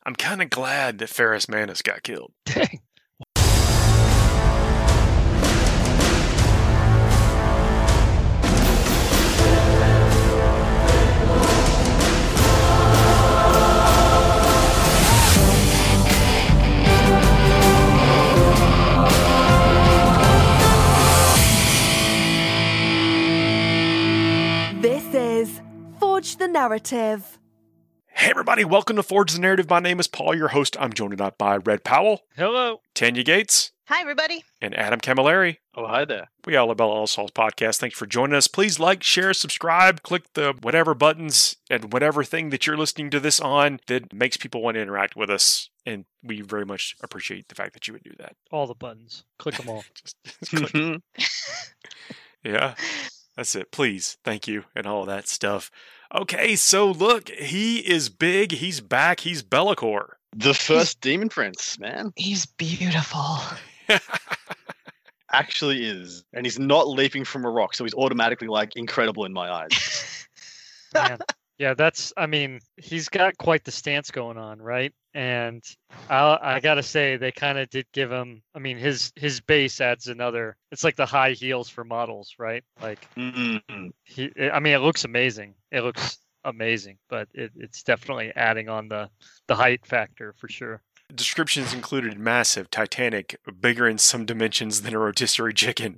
I'm kind of glad that Ferrus Manus got killed. Dang. This is Forge the Narrative. Hey everybody, welcome to Forge the Narrative. My name is Paul, your host. I'm joined tonight by Red Powell, Hello. Tanya Gates, Hi, everybody. and Adam Camilleri. Oh, hi there. We are LaBella All Souls Podcast. Thanks for joining us. Please like, share, subscribe, click the whatever buttons and whatever thing that you're listening to this on that makes people want to interact with us. And we very much appreciate the fact that you would do that. All the buttons. Click them all. Just click. Yeah, that's it. Please, thank you, and all of that stuff. Okay, so look, he is big. He's back. He's Be'lakor. The first Demon Prince, man. He's beautiful. Actually is. And he's not leaping from a rock, so he's automatically, incredible in my eyes. Man. Yeah, he's got quite the stance going on, right? And I gotta say, they kind of did give him, his base adds another, it's like the high heels for models, right? Like, Mm-hmm. it looks amazing. It looks amazing, but it's definitely adding on the height factor for sure. Descriptions included massive, titanic, bigger in some dimensions than a rotisserie chicken.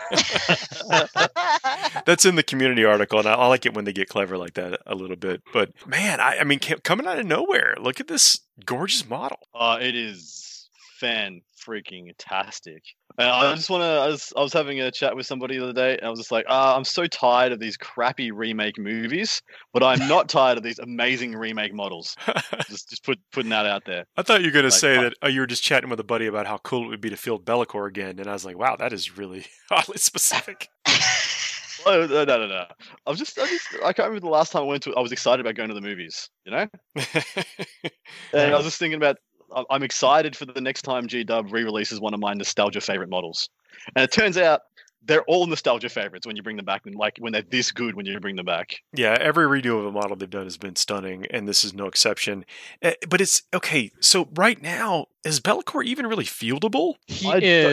That's in the community article, and I like it when they get clever like that a little bit. But man, coming out of nowhere, look at this gorgeous model. It is fan-freaking-tastic. And I just want to, I was having a chat with somebody the other day, and I was just like, I'm so tired of these crappy remake movies, but I'm not tired of these amazing remake models. just putting that out there. I thought you were going to say that you were just chatting with a buddy about how cool it would be to field Be'lakor again, and I was like, wow, that is really oddly specific. Oh, no. I can't remember the last time I was excited about going to the movies, you know? And I was just thinking about, I'm excited for the next time G-Dub re-releases one of my nostalgia favorite models. And it turns out they're all nostalgia favorites when you bring them back, and when they're this good when you bring them back. Yeah, every redo of a model they've done has been stunning, and this is no exception. But it's, okay, so right now, is Be'lakor even really fieldable? He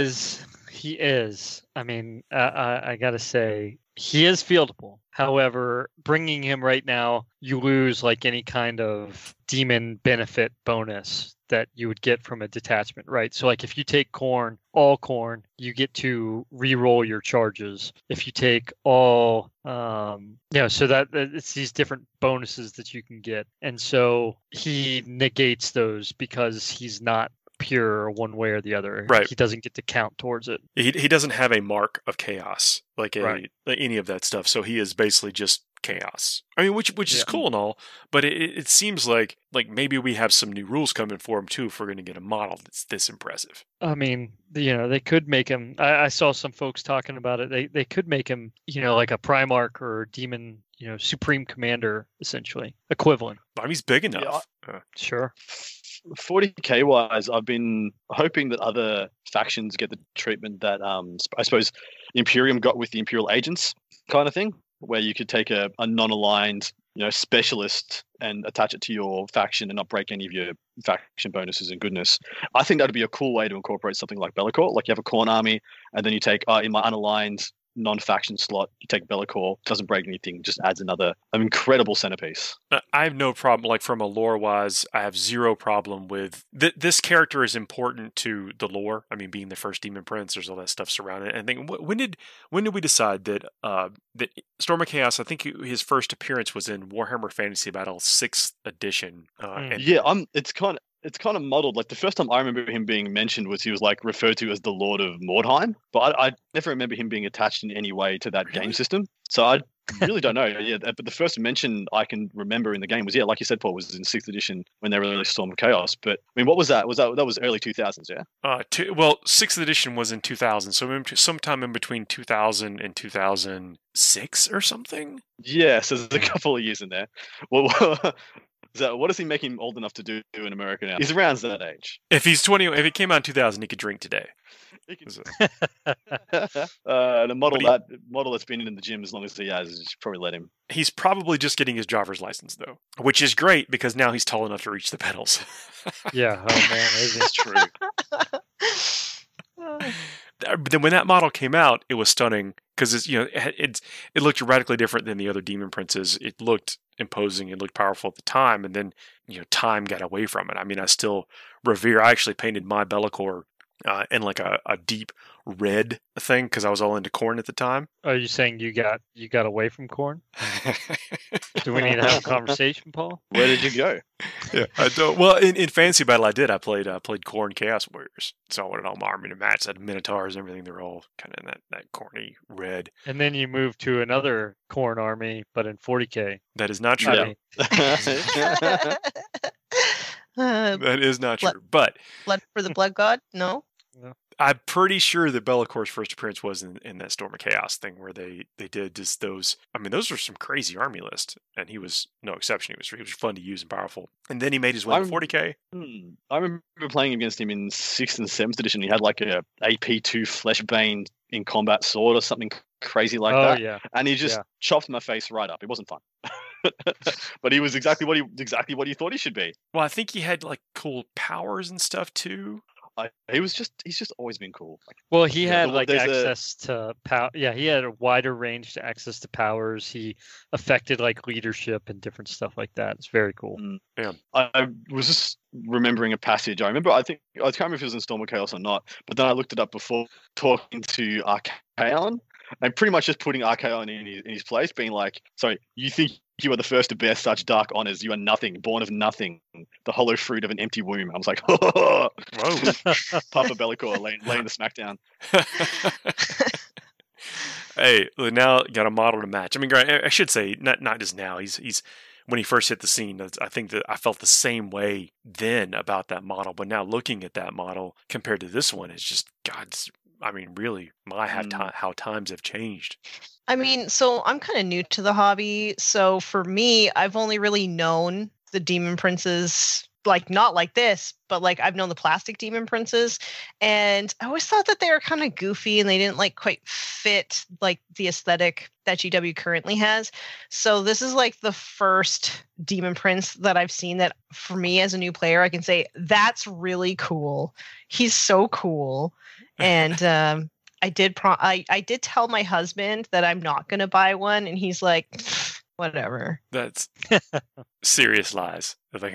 is. I gotta say, he is fieldable. However, bringing him right now, you lose any kind of demon benefit bonus that you would get from a detachment, right? So if you take all Khorne, you get to re-roll your charges. If you take all, so that it's these different bonuses that you can get. And so he negates those because he's not pure one way or the other. Right. He doesn't get to count towards it. He doesn't have a mark of chaos, like Right. any of that stuff. So he is basically just chaos. Which is cool and all, but it seems like maybe we have some new rules coming for him too if we're going to get a model that's this impressive. They could make him. I saw some folks talking about it. They could make him, like a Primarch or Demon, Supreme Commander, essentially equivalent. He's big enough. Sure. 40k wise, I've been hoping that other factions get the treatment that I suppose Imperium got with the Imperial Agents kind of thing, where you could take a non-aligned, specialist and attach it to your faction and not break any of your faction bonuses and goodness. I think that'd be a cool way to incorporate something like Be'lakor. Like you have a Khorne army, and then you take in my unaligned non-faction slot, you take Be'lakor, doesn't break anything, just adds an incredible centerpiece. I have no problem, from a lore-wise, I have zero problem with... this character is important to the lore. Being the first Demon Prince, there's all that stuff surrounding it. And I think, when did we decide that Storm of Chaos, I think his first appearance was in Warhammer Fantasy Battle 6th edition. It's kind of muddled. The first time I remember him being mentioned was he was referred to as the Lord of Mordheim, but I never remember him being attached in any way to that game system. So I really don't know. Yeah, but the first mention I can remember in the game was, like you said, Paul, was in 6th edition when they released Storm of Chaos. But what was that? That was early 2000s, yeah? 6th edition was in 2000, so sometime in between 2000 and 2006 or something. Yeah, so there's a couple of years in there. Well, so what does he make him old enough to do in America now? He's around that age. If he's 20, if he came out in 2000, he could drink today. He can- Is it- the model But model that's been in the gym as long as he has is probably let him. He's probably just getting his driver's license though, which is great because now he's tall enough to reach the pedals. Yeah. Oh man, is It's it? true. But then when that model came out, it was stunning because it looked radically different than the other Demon Princes. It looked imposing, it looked powerful at the time, and then time got away from it. I mean, I still revere. I actually painted my Be'lakor in like a deep red thing because I was all into corn at the time. Are you saying you got away from corn? Do we need to have a conversation, Paul? Where did you go? Yeah, I don't. Well, in Fantasy Battle, I did. I played Khorne Chaos Warriors, so I wanted all my army to match. I had Minotaurs and everything. They're all kind of in that corny red. And then you move to another corn army, but in 40k. That is not true. I mean, That is not Blood- true. But Blood for the Blood God? No. I'm pretty sure that Bellacor's first appearance was in that Storm of Chaos thing where they did just those. I mean, those were some crazy army list, and he was no exception. He was fun to use and powerful. And then he made his way to 40k. I remember playing against him in 6th and 7th edition. He had like a AP2 Fleshbane in combat sword or something crazy like oh that, yeah. and he just chopped my face right up. It wasn't fun, but he was exactly what he thought he should be. Well, I think he had like cool powers and stuff too. He's just always been cool. Well, he Yeah, had like there's access to power. Yeah, he had a wider range to access to powers. He affected like leadership and different stuff like that. It's very cool. I was just remembering a passage. I can't remember if it was in Storm of Chaos or not, but then I looked it up before talking to Archaon, and pretty much just putting Archaon in his place, being like, "Sorry, you think you are the first to bear such dark honors? You are nothing, born of nothing, the hollow fruit of an empty womb." I was like, "Oh, Whoa. Papa Be'lakor laying the smackdown." Hey, now got a model to match. I mean, I should say not just now. He's when he first hit the scene. I think that I felt the same way then about that model, but now looking at that model compared to this one, it's just God's. I mean, really, how times have changed. I mean, so I'm kind of new to the hobby. So for me, I've only really known the Demon Princes, like not like this, but like I've known the plastic Demon Princes. And I always thought that they were kind of goofy and they didn't like quite fit like the aesthetic that GW currently has. So this is like the first Demon Prince that I've seen that for me as a new player, I can say that's really cool. He's so cool. And I did tell my husband that I'm not going to buy one, and he's like, whatever. That's serious lies. No,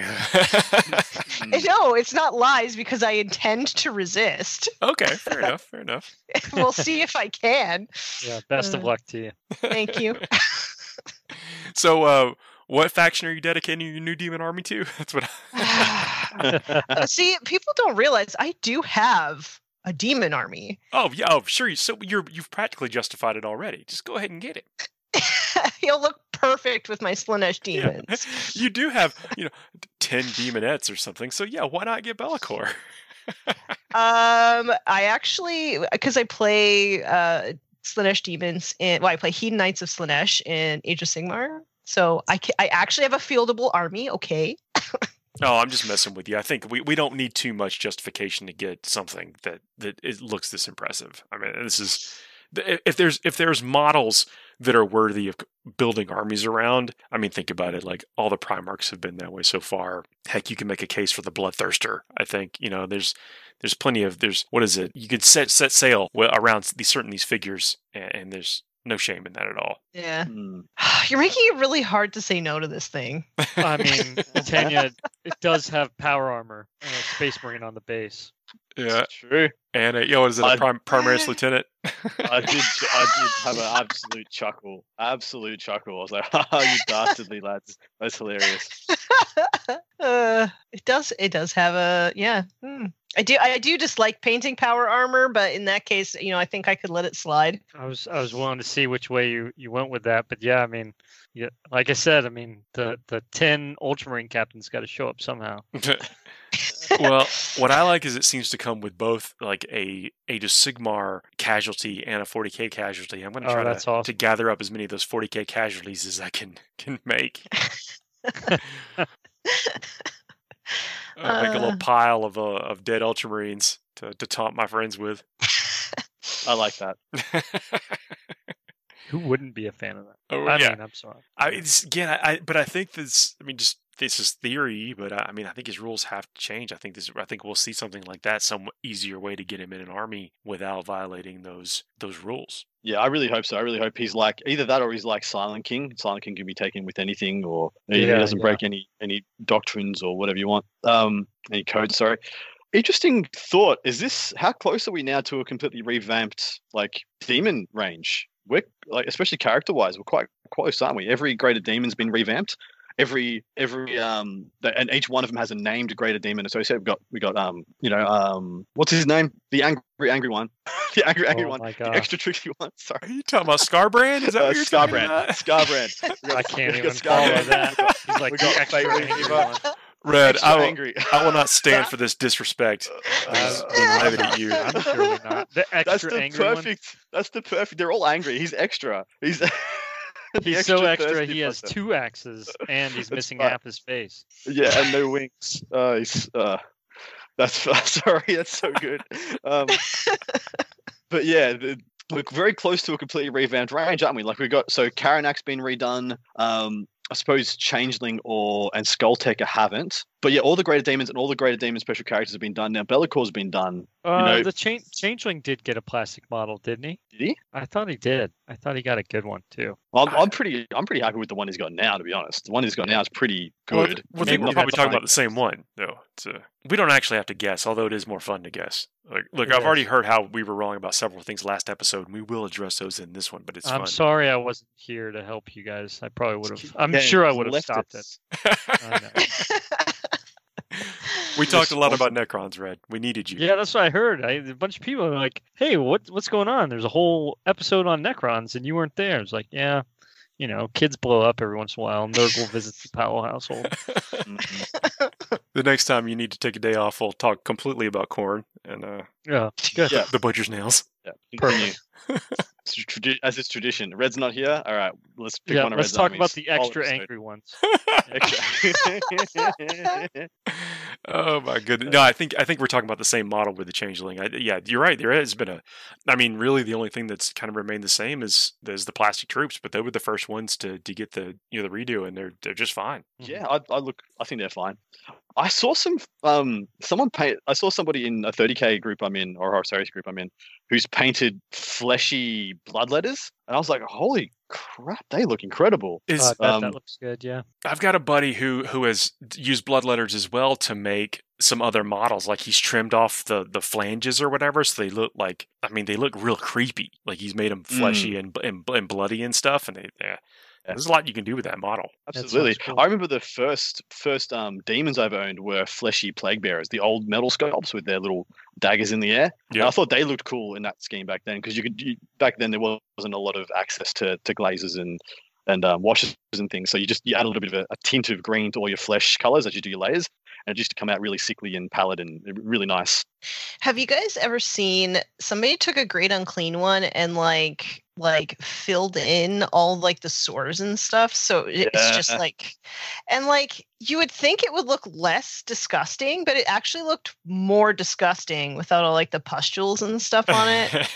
it's not lies because I intend to resist. Okay, fair enough. We'll see if I can. Yeah. Best of luck to you. Thank you. So, what faction are you dedicating your new demon army to? That's what. See, people don't realize I do have a demon army. Oh yeah, oh sure. So you've practically justified it already. Just go ahead and get it. He'll look perfect with my Slaanesh demons. Yeah. You do have 10 demonettes or something. So yeah, why not get Be'lakor? I actually, because I play Slaanesh demons I play Hedon Knights of Slaanesh in Age of Sigmar. So I actually have a fieldable army. Okay. Oh, I'm just messing with you. I think we don't need too much justification to get something that it looks this impressive. I mean, this is if there's models that are worthy of building armies around. I mean, think about it. Like all the Primarchs have been that way so far. Heck, you can make a case for the Bloodthirster. I think there's plenty of what is it? You could set sail around these figures, and there's no shame in that at all. Yeah. You're making it really hard to say no to this thing. I mean, Tanya, it does have power armor and a Space Marine on the base. Yeah, True. and what is it? A Primaris Lieutenant? I did have an absolute chuckle. I was like, "Oh, you dastardly lads! That's hilarious." It does have a I do dislike painting power armor, but in that case, I think I could let it slide. I was willing to see which way you went with that, but yeah, I mean, yeah, like I said, I mean, the 10 Ultramarine captains got to show up somehow. Well, what I like is it seems to come with both like a Age of Sigmar casualty and a 40k casualty. I'm going to try to gather up as many of those 40k casualties as I can make. Make a little pile of dead Ultramarines to taunt my friends with. I like that. Who wouldn't be a fan of that? Oh, I yeah. mean, I'm sorry. But I think this. I mean, just this is theory, but I mean, I think his rules have to change. I think we'll see something like that, some easier way to get him in an army without violating those rules. Yeah, I really hope so. I really hope he's like either that or he's like Silent King. Silent King can be taken with anything, or he doesn't break any doctrines or whatever you want. Any codes, sorry. Interesting thought. Is this how close are we now to a completely revamped like demon range? We're like, especially character wise, we're quite close, aren't we? Every greater demon's been revamped. Every and each one of them has a named greater demon associated. We got what's his name? The angry one. The angry one. The extra tricky one. Sorry. Are you talking about Scarbrand? Is that what you're talking about? Scarbrand. I can't even follow that. He's like the extra angry one. Red, I will not stand for this disrespect. Being levied at you. I'm surely not. The extra angry one. That's the perfect. They're all angry. He's extra. He's so extra. He has 2 axes and he's missing half his face. Yeah, and no wings. That's sorry. That's so good. But yeah, we're very close to a completely revamped range, aren't we? Like we got Karanak's been redone. I suppose Changeling and Skulltaker haven't. But yeah, all the Greater Demons and all the Greater Demon special characters have been done. Now Be'lakor's been done. The Changeling did get a plastic model, didn't he? Did he? I thought he did. I thought he got a good one too. Well, I'm pretty happy with the one he's got now, to be honest. The one he's got now is pretty good. Well, I think we're probably talking about the same one, though. We don't actually have to guess, although it is more fun to guess. Look, I've already heard how we were wrong about several things last episode, and we will address those in this one, but it's fun. I'm sorry I wasn't here to help you guys. I probably would have. I'm sure I would have stopped it. I know. We talked a lot about Necrons, Red. We needed you. Yeah, that's what I heard. A bunch of people were like, hey, what's going on? There's a whole episode on Necrons, and you weren't there. It's like, yeah, kids blow up every once in a while. Nurgle visits the Powell household. The next time you need to take a day off, we'll talk completely about corn and the butcher's nails. Yeah, perfect. As is tradition. Red's not here. All right, let's pick one of Red's Let's talk armies. about the extra angry ones. Oh my goodness! No, I think we're talking about the same model with the Changeling. Yeah, you're right. There has been really the only thing that's kind of remained the same is the plastic troops, but they were the first ones to get the redo, and they're just fine. Yeah, I think they're fine. I saw I saw somebody in a 30k group I'm in, or series group I'm in, who's painted fleshy blood letters, and I was like, holy crap, they look incredible. That looks good. Yeah, I've got a buddy who has used blood letters as well to make some other models. Like he's trimmed off the flanges or whatever, so they look they look real creepy. Like he's made them fleshy and bloody and stuff, and there's a lot you can do with that model. Absolutely. Cool. I remember the first demons I've owned were fleshy plague bearers, the old metal sculpts with their little daggers in the air. Yeah. I thought they looked cool in that scheme back then, because back then there wasn't a lot of access to glazes and washes and things. So you add a little bit of a tint of green to all your flesh colors as you do your layers, and it just to come out really sickly and pallid and really nice. Have you guys ever seen somebody took a Great Unclean one and like filled in all like the sores and stuff, so it's just and you would think it would look less disgusting, but it actually looked more disgusting without all like the pustules and stuff on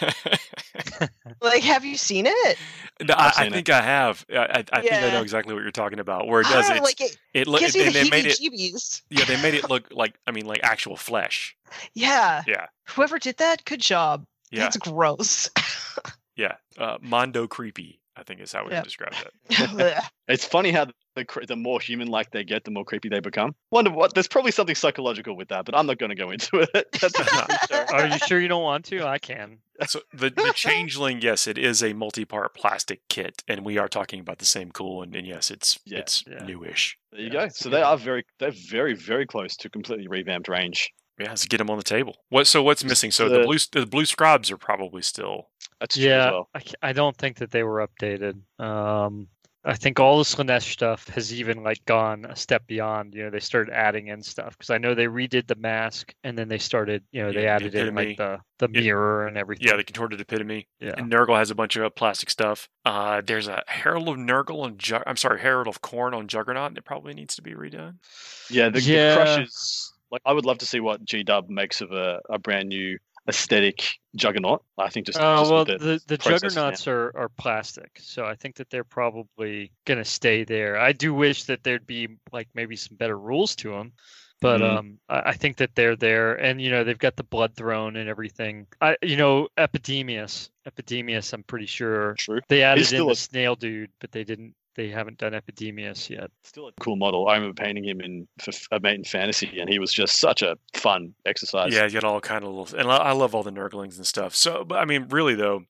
it. Like, have you seen it? No, I think I have. I think I know exactly what you're talking about. Where it does it gives me the heebie-jeebies. Yeah, they made it look like actual flesh. Yeah. Yeah. Whoever did that, good job. Yeah. That's gross. Yeah. Mondo creepy, I think is how we describe it. It's funny how the more human-like they get, the more creepy they become. Wonder what? There's probably something psychological with that, but I'm not going to go into it. Are you sure you don't want to? I can. So the Changeling, yes, it is a multi-part plastic kit, and we are talking about the same cool, and yes, it's newish. There you go. So they're very, very close to completely revamped range. Yeah, let's get them on the table. What's missing? So the blue scribes are probably still. That's true as well. I don't think that they were updated. I think all the Slaanesh stuff has even gone a step beyond. They started adding in stuff, because I know they redid the mask, and then they started. They added in the mirror and everything. Yeah, the contorted epitome. Yeah, and Nurgle has a bunch of plastic stuff. There's a Herald of Nurgle and Herald of Khorne on Juggernaut. It probably needs to be redone. Yeah, the crushes. I would love to see what G-Dub makes of a brand new aesthetic juggernaut. I think just well, with the process, juggernauts are plastic, so I think that they're probably gonna stay there. I do wish that there'd be like maybe some better rules to them, but I think that they're there, and they've got the blood throne and everything. Epidemius, I'm pretty sure True. they added He's in still the a- snail dude, but they haven't done Epidemius yet. Still a cool model. I remember painting him for a mate in fantasy, and he was just such a fun exercise. Yeah, you got all kind of little, and I love all the Nurglings and stuff. So, but I mean, really though,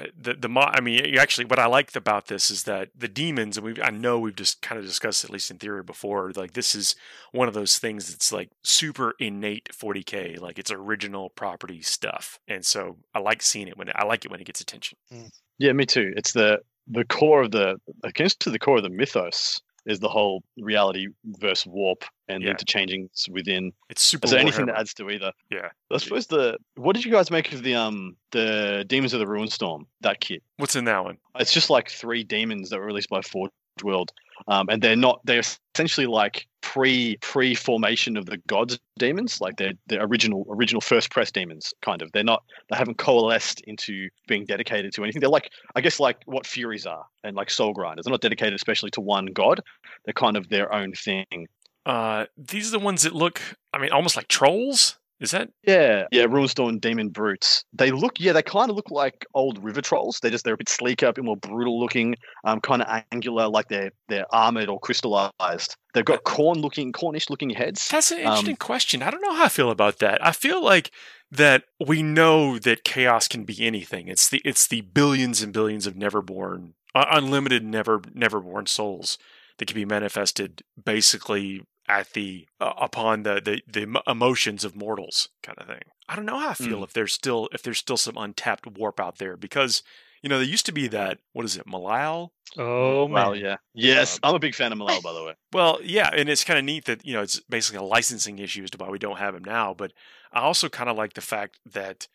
actually, what I liked about this is that the demons, and I know we've just kind of discussed, at least in theory before, like this is one of those things that's like super innate 40k, like it's original property stuff, and so I like seeing it when it gets attention. Yeah, me too. It's the core of the core of the mythos is the whole reality versus warp and the interchanging within. It's super. So anything that adds to either. Yeah. I suppose what did you guys make of the Demons of the Ruinstorm, that kit? What's in that one? It's just like 3 demons that were released by Forge World. And they're essentially like pre-formation of the gods demons, like they're the original first press demons, kind of. They haven't coalesced into being dedicated to anything. They're like, I guess, like what Furies are and like Soul Grinders. They're not dedicated especially to one god. They're kind of their own thing. These are the ones that look, I mean, almost like trolls. Is that? Yeah, Ruinstorm Demon Brutes. They kind of look like old river trolls. They're a bit sleeker, a bit more brutal looking, kind of angular, like they're armored or crystallized. They've got cornish looking heads. That's an interesting question. I don't know how I feel about that. I feel like that we know that chaos can be anything. It's the billions and billions of neverborn, unlimited neverborn souls that can be manifested basically at upon the emotions of mortals, kind of thing. I don't know how I feel if there's still some untapped warp out there, because there used to be that, what is it, Malal? Oh man, well, yeah, yes, I'm a big fan of Malal, by the way. Well, yeah, and it's kind of neat that it's basically a licensing issue as to why we don't have him now. But I also kind of like the fact that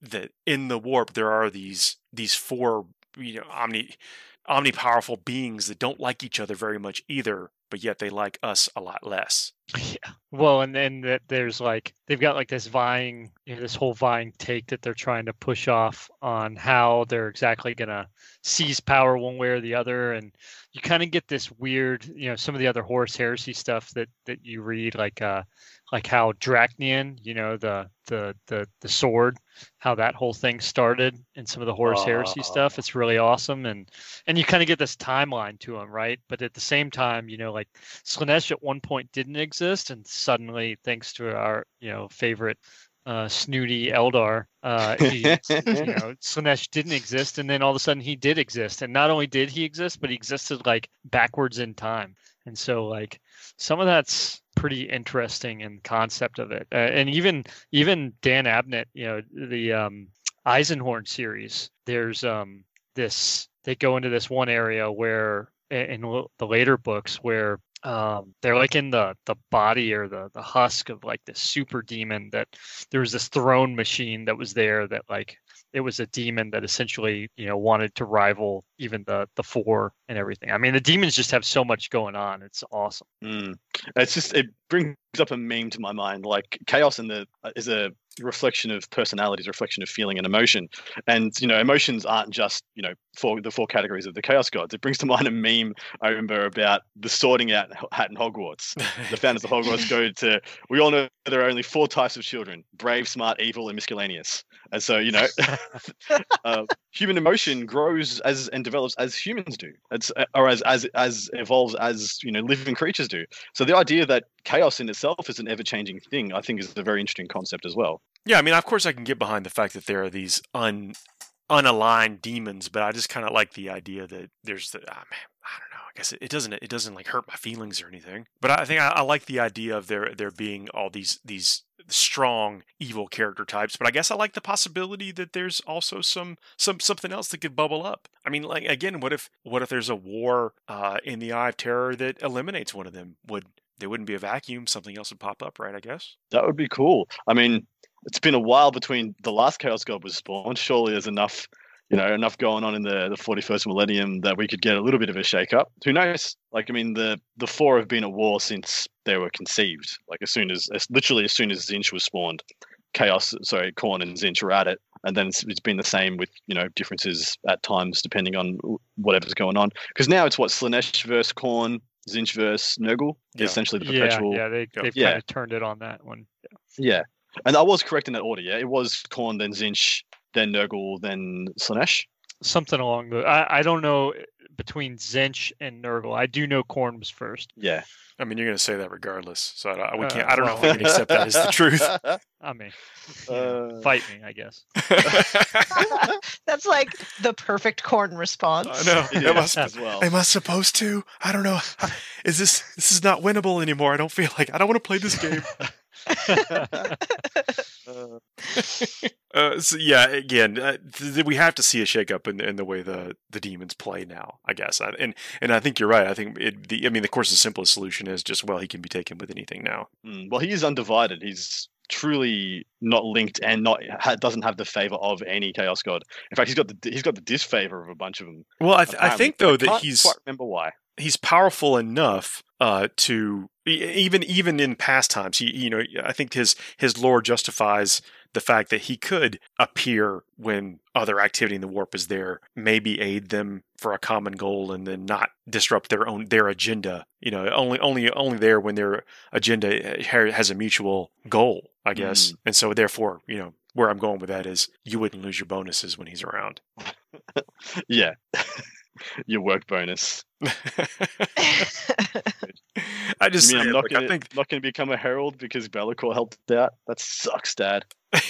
in the warp there are these 4 omni-powerful beings that don't like each other very much either, but yet they like us a lot less. Yeah. Well, and then that there's like they've got like this vying, this whole vying take that they're trying to push off on how they're exactly gonna seize power one way or the other, and you kind of get this weird, some of the other Horus Heresy stuff that you read, like how Draknian, the sword, how that whole thing started, and some of the Horus Heresy stuff. It's really awesome, and you kind of get this timeline to them, right? But at the same time, like Slaanesh at one point didn't exist, and suddenly, thanks to our favorite snooty Eldar, Slaanesh didn't exist, and then all of a sudden he did exist, and not only did he exist, but he existed like backwards in time, and so like some of that's pretty interesting in concept of it, and even Dan Abnett, the Eisenhorn series, there's they go into this one area where in the later books where they're like in the body or the husk of like this super demon, that there was this throne machine that was there, that like it was a demon that essentially wanted to rival even the 4 and everything. I mean, the demons just have so much going on. It's awesome. It brings up a meme to my mind. Like chaos is a reflection of personalities, a reflection of feeling and emotion. And emotions aren't just for the 4 categories of the chaos gods. It brings to mind a meme I remember about the sorting out hat in Hogwarts. The founders of Hogwarts we all know there are only 4 types of children: brave, smart, evil, and miscellaneous. And so human emotion grows and develops as humans do. Or as evolves as living creatures do. So the idea that chaos in itself is an ever-changing thing, I think, is a very interesting concept as well. Yeah, I mean, of course I can get behind the fact that there are these unaligned demons, but I just kind of like the idea that there's I don't know. I guess it doesn't like hurt my feelings or anything. But I think I like the idea of there being all these strong evil character types. But I guess I like the possibility that there's also something else that could bubble up. I mean, like, again, what if there's a war in the Eye of Terror that eliminates one of them? There wouldn't be a vacuum. Something else would pop up, right? I guess that would be cool. I mean, it's been a while between the last Chaos God was spawned. Surely there's enough going on in the 41st millennium that we could get a little bit of a shake-up. Who knows? Like, I mean, the 4 have been at war since they were conceived. Like, literally as soon as Zinch was spawned, Khorne and Zinch are at it. And then it's been the same with, differences at times depending on whatever's going on. Because now it's Slaanesh versus Khorne, Zinch versus Nurgle, essentially the perpetual. Yeah, they've kind of turned it on that one. Yeah. And I was correct in that order, yeah? It was Khorne, then Zinch, then Nurgle, then Slaanesh? Something along the... I don't know between Zinch and Nurgle. I do know Khorne was first. Yeah. I mean, you're going to say that regardless, so I don't know if we can accept that as the truth. I mean, fight me, I guess. That's like the perfect Khorne response. I know. As well. Am I supposed to? I don't know. This is not winnable anymore. I don't feel like I don't want to play this game. So yeah, again, we have to see a shakeup in the way the demons play now, I guess. And I think you're right. I think of course, the simplest solution is just he can be taken with anything now. Well, he is undivided. He's truly not linked and doesn't have the favor of any Chaos God. In fact, he's got the disfavor of a bunch of them. Well, I think though that I can't quite remember why. He's powerful enough to even in past times. I think his lore justifies the fact that he could appear when other activity in the warp is there, maybe aid them for a common goal, and then not disrupt their agenda. Only there when their agenda has a mutual goal, I guess. And so therefore, where I'm going with that is you wouldn't lose your bonuses when he's around. Yeah. Your work bonus. I just I'm not going to become a herald because Be'lakor helped out. That sucks, Dad.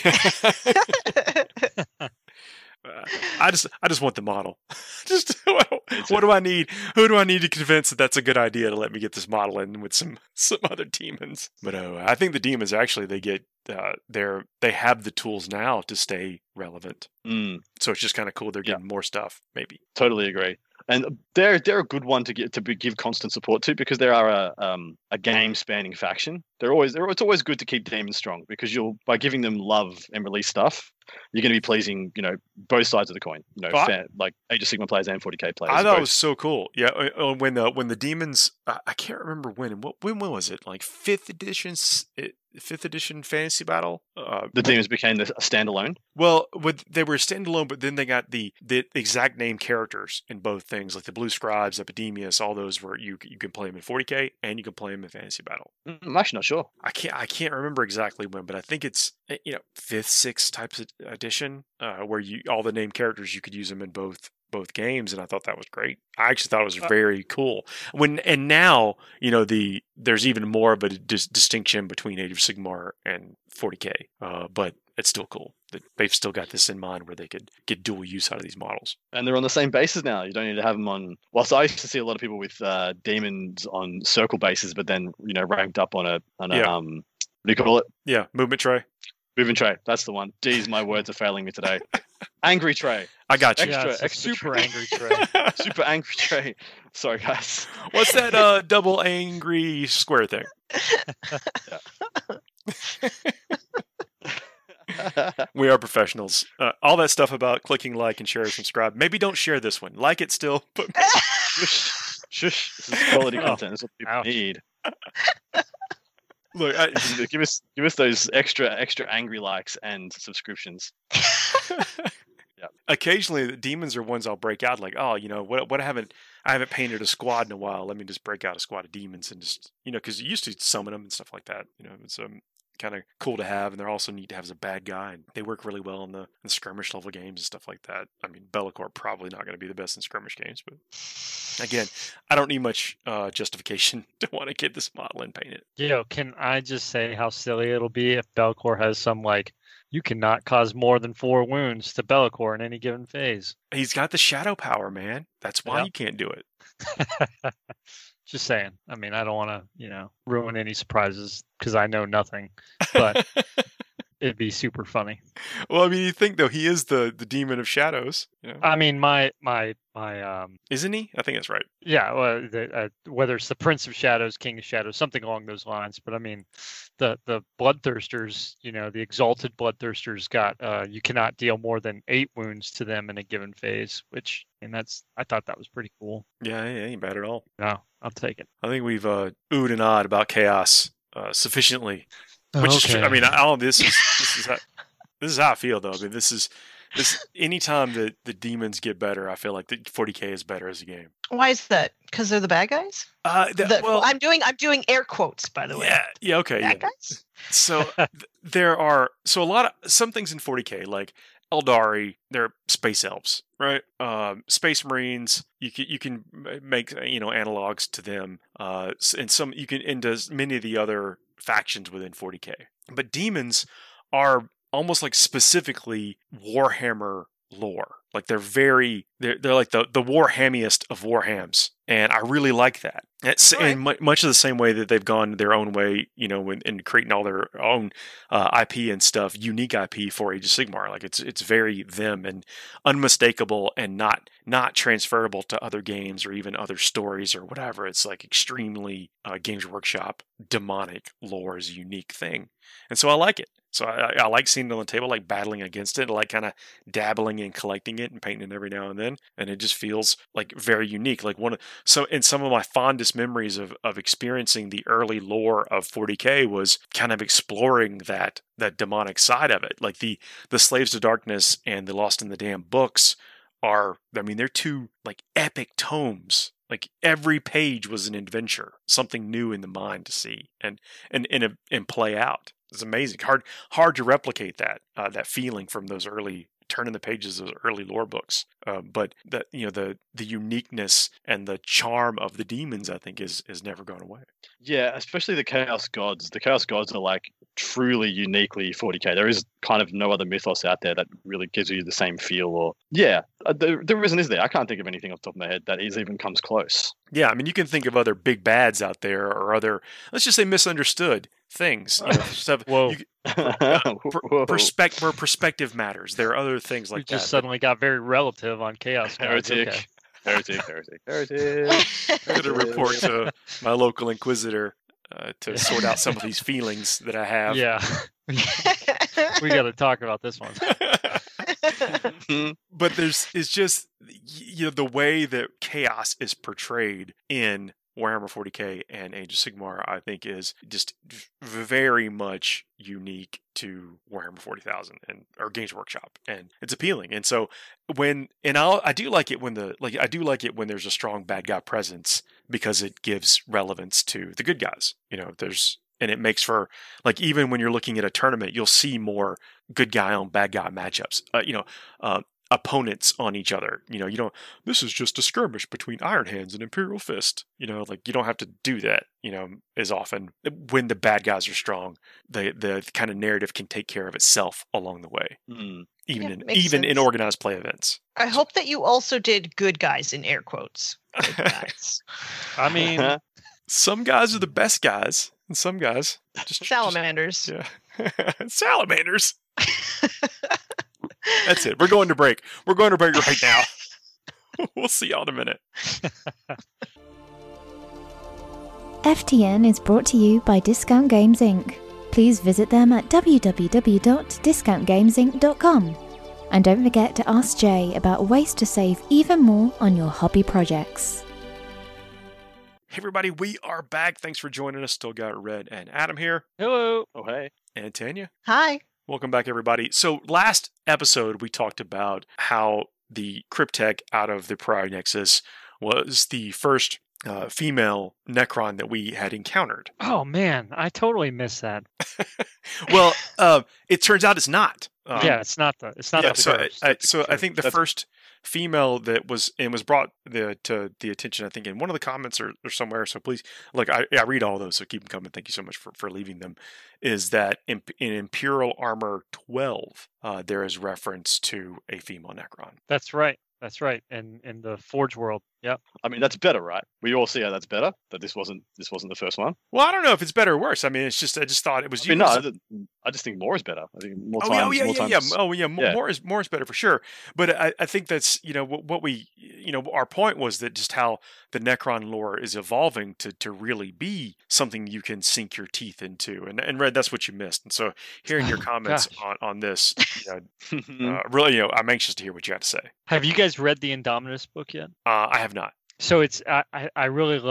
I just want the model. What do I need? Who do I need to convince that that's a good idea to let me get this model in with some other demons? But I think the demons actually they have the tools now to stay relevant. So it's just kind of cool. They're getting more stuff. Maybe totally agree. And they're a good one to give constant support to because they are a game spanning faction. It's always good to keep demons strong because by giving them love and release stuff, you're going to be pleasing both sides of the coin. Like Age of Sigmar players and 40k players. I thought it was so cool. Yeah, when the demons, I can't remember when. When was it? Like 5th edition Fantasy Battle. The demons became a standalone. Well, they were standalone, but then they got the exact name characters in both things, like the Blue Scribes, Epidemius. All those were you can play them in 40k and you can play them in Fantasy Battle. I'm actually not sure. I can't remember exactly when, but I think it's 5th, 6th types of edition where all the named characters you could use them in both games, and I thought that was great. I actually thought it was very cool. Now there's even more of a distinction between Age of Sigmar and 40k, but it's still cool that they've still got this in mind where they could get dual use out of these models. And they're on the same bases now. You don't need to have them on. Whilst I used to see a lot of people with demons on circle bases, but then ranked up on a what do you call it? Yeah, movement tray. Movement tray. That's the one. Geez, my words are failing me today. Angry tray. I got you. Extra super angry tray. Super angry tray. Sorry, guys. What's that double angry square thing? We are professionals. All that stuff about clicking like and share and subscribe. Maybe don't share this one. Like it still. But shush. This is quality content. This is what people need. Look, give us those extra angry likes and subscriptions. Yeah. Occasionally, the demons are ones I'll break out. Like, what I haven't painted a squad in a while. Let me just break out a squad of demons and just because you used to summon them and stuff like that. It's kind of cool to have, and they're also neat to have as a bad guy. And they work really well in the skirmish level games and stuff like that. I mean, Be'lakor probably not going to be the best in skirmish games, but again, I don't need much justification to want to get this model and paint it. Can I just say how silly it'll be if Be'lakor has some you cannot cause more than 4 wounds to Be'lakor in any given phase. He's got the shadow power, man. That's why you can't do it. Just saying. I mean, I don't want to, ruin any surprises because I know nothing, but it'd be super funny. Well, I mean, you think though he is the demon of shadows. I mean, my isn't he? I think that's right. Yeah, well, whether it's the Prince of Shadows, King of Shadows, something along those lines. But I mean, the Bloodthirsters, the Exalted Bloodthirsters got you cannot deal more than 8 wounds to them in a given phase, I thought that was pretty cool. Yeah, ain't bad at all. No, I'll take it. I think we've oohed and awed about chaos sufficiently Which is true. I mean, all of this is how I feel, though. I mean, this anytime that the demons get better, I feel like the 40K is better as a game. Why is that? Because they're the bad guys? Well, I'm doing air quotes, by the way. Yeah, okay. Bad guys? So there are some things in 40K, like Eldari, they're space elves, right? Space Marines, you can make analogs to them. And some you can into many of the other factions within 40K. But demons are almost like specifically Warhammer lore. Like they're like the Warhammiest of Warhams, and I really like that. It's in much of the same way that they've gone their own way, in creating all their own IP and stuff, unique IP for Age of Sigmar. Like it's very them and unmistakable and not transferable to other games or even other stories or whatever. It's like extremely Games Workshop demonic lore is a unique thing, and so I like it. So I like seeing it on the table, like battling against it, like kind of dabbling and collecting it and painting it every now and then. And it just feels like very unique. Like in some of my fondest memories of experiencing the early lore of 40K was kind of exploring that demonic side of it. Like the Slaves to Darkness and the Lost in the Damned books they're two like epic tomes. Like every page was an adventure, something new in the mind to see and play out. It's amazing. Hard to replicate that feeling from those early turning the pages of those early lore books. But that the uniqueness and the charm of the demons, I think, is never gone away. Yeah, especially the Chaos Gods. The Chaos Gods are like truly uniquely 40K. There is kind of no other mythos out there that really gives you the same feel. Or the reason is there. I can't think of anything off the top of my head that even comes close. Yeah, I mean, you can think of other big bads out there or other, let's just say, misunderstood things. Stuff. Whoa. Where perspective matters. There are other things like you that. Just suddenly got very relative on Chaos Gods. Heretic. Okay. Heretic. I'm going to report to my local inquisitor to sort out some of these feelings that I have. Yeah. We got to talk about this one. But it's just the way that chaos is portrayed in Warhammer 40K and Age of Sigmar, I think, is just very much unique to Warhammer 40,000 or Games Workshop, and it's appealing. And so I do like it when there's a strong bad guy presence because it gives relevance to the good guys. And it makes for, like, even when you're looking at a tournament, you'll see more good guy on bad guy matchups. Opponents on each other. This is just a skirmish between Iron Hands and Imperial Fist. You don't have to do that, as often. When the bad guys are strong, the kind of narrative can take care of itself along the way. Mm. Even in organized play events. I hope that you also did good guys in air quotes. Good guys. I mean, some guys are the best guys, and some guys just salamanders. Salamanders. That's it. We're going to break. We're going to break right now. We'll see y'all in a minute. FTN is brought to you by Discount Games Inc. Please visit them at www.discountgamesinc.com. And don't forget to ask Jay about ways to save even more on your hobby projects. Hey everybody, we are back. Thanks for joining us. Still got Red and Adam here. Hello. Oh, hey. And Tanya. Hi. Welcome back, everybody. So last episode, we talked about how the Cryptek out of the Prior Nexus was the first female Necron that we had encountered. Oh, man. I totally missed that. Well, it turns out it's not. It's not the first. So I think the first female that was brought to the attention, I think, in one of the comments or somewhere. So please, look, I read all those, so keep them coming. Thank you so much for leaving them. Is that in Imperial Armor 12, there is reference to a female Necron. That's right. In the Forge world. Yep. I mean, that's better, right? We all see how that's better. That this wasn't the first one. Well, I don't know if it's better or worse. I mean, I just thought it was. I mean, I just think more is better. I think more times. More is better for sure. But I think that's what we our point was that just how the Necron lore is evolving to really be something you can sink your teeth into. And Red, that's what you missed. And so hearing your comments on this, really, I'm anxious to hear what you have to say. Have you guys read the Indominus book yet? I have not. So it's I really love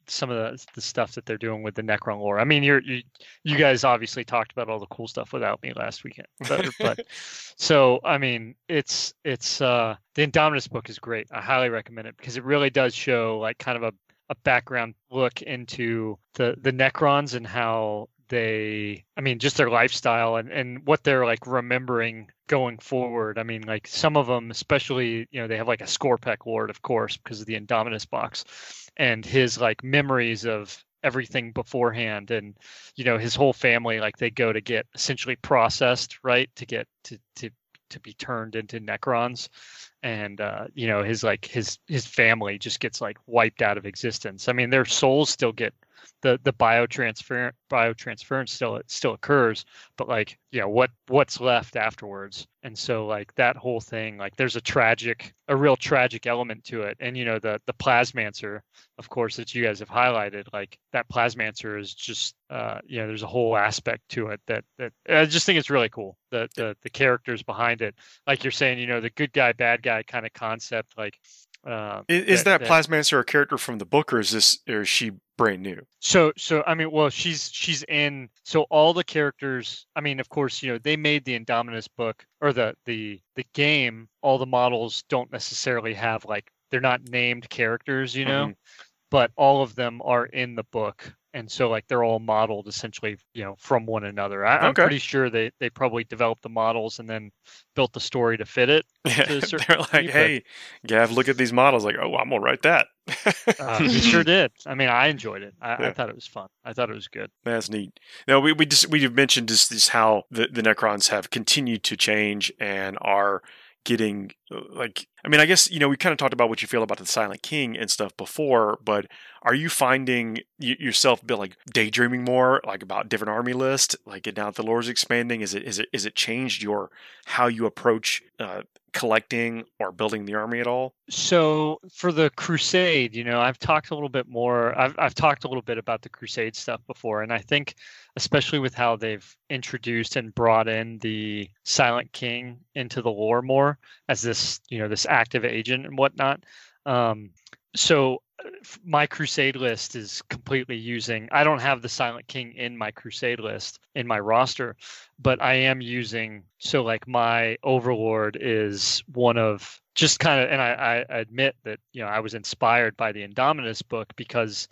some of the stuff that they're doing with the Necron lore. I mean, you guys obviously talked about all the cool stuff without me last weekend, but so I mean, it's the Indominus book is great. I highly recommend it because it really does show like kind of a background look into the Necrons and how they, I mean, just their lifestyle and what they're like remembering going forward. I mean, like some of them, especially, they have like a Scorpek Lord, of course, because of the Indominus box, and his like memories of everything beforehand, and his whole family, like they go to get essentially processed, right, to get to be turned into Necrons, and his family just gets like wiped out of existence. I mean, their souls still get the biotransference still occurs, but like what's left afterwards. And so like that whole thing, like there's a real tragic element to it. And the Plasmancer, of course, that you guys have highlighted, like that Plasmancer is just there's a whole aspect to it that I just think it's really cool. The characters behind it, like you're saying, the good guy bad guy kind of concept, like is that Plasmancer a character from the book, or is she brand new? So I mean, well, she's in. So all the characters, I mean, of course, they made the Indominus book or the game. All the models don't necessarily have like, they're not named characters, Mm-hmm. but all of them are in the book. And so like they're all modeled essentially, from one another. I'm pretty sure they probably developed the models and then built the story to fit it. Yeah, they're like, hey, Gav, look at these models. Like, oh, I'm gonna write that. He sure did. I mean, I enjoyed it. I thought it was fun. I thought it was good. That's neat. Now we mentioned just how the Necrons have continued to change and are getting like, I mean, I guess, we kind of talked about what you feel about the Silent King and stuff before, but are you finding yourself like daydreaming more, like about different army lists, like now that the lore's expanding? Is it changed how you approach collecting or building the army at all? So for the Crusade, I've talked a little bit more. I've talked a little bit about the Crusade stuff before, and I think especially with how they've introduced and brought in the Silent King into the lore more as this active agent and whatnot. So my Crusade list is completely using, I don't have the Silent King in my Crusade list in my roster, but I am using, so like my Overlord is one of just kind of, and I admit that, I was inspired by the Indominus book because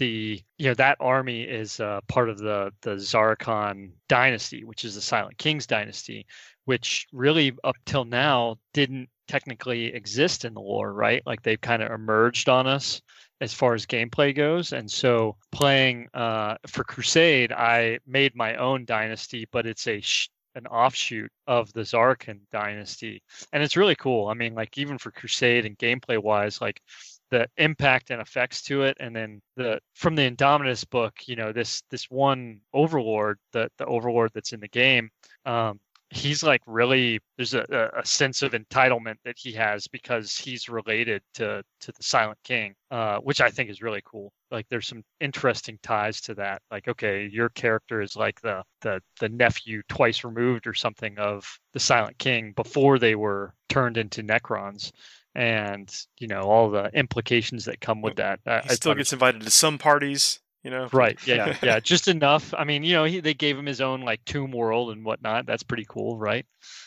that army is part of the Zarkon dynasty, which is the Silent King's dynasty, which really up till now didn't technically exist in the lore, right? Like they've kind of emerged on us as far as gameplay goes. And so playing for Crusade, I made my own dynasty, but it's an offshoot of the Zarkon dynasty. And it's really cool. I mean, like even for Crusade and gameplay wise, like the impact and effects to it. And then from the Indominus book, this one Overlord, the Overlord that's in the game, he's like really, there's a sense of entitlement that he has because he's related to the Silent King, which I think is really cool. Like there's some interesting ties to that. Like, okay, your character is like the nephew twice removed or something of the Silent King before they were turned into Necrons. And, all the implications that come with that. He still gets invited to some parties. Right. Yeah. Just enough. I mean, they gave him his own like tomb world and whatnot. That's pretty cool, right?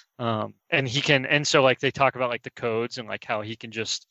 And he can, and so like they talk about like the codes and like how he can just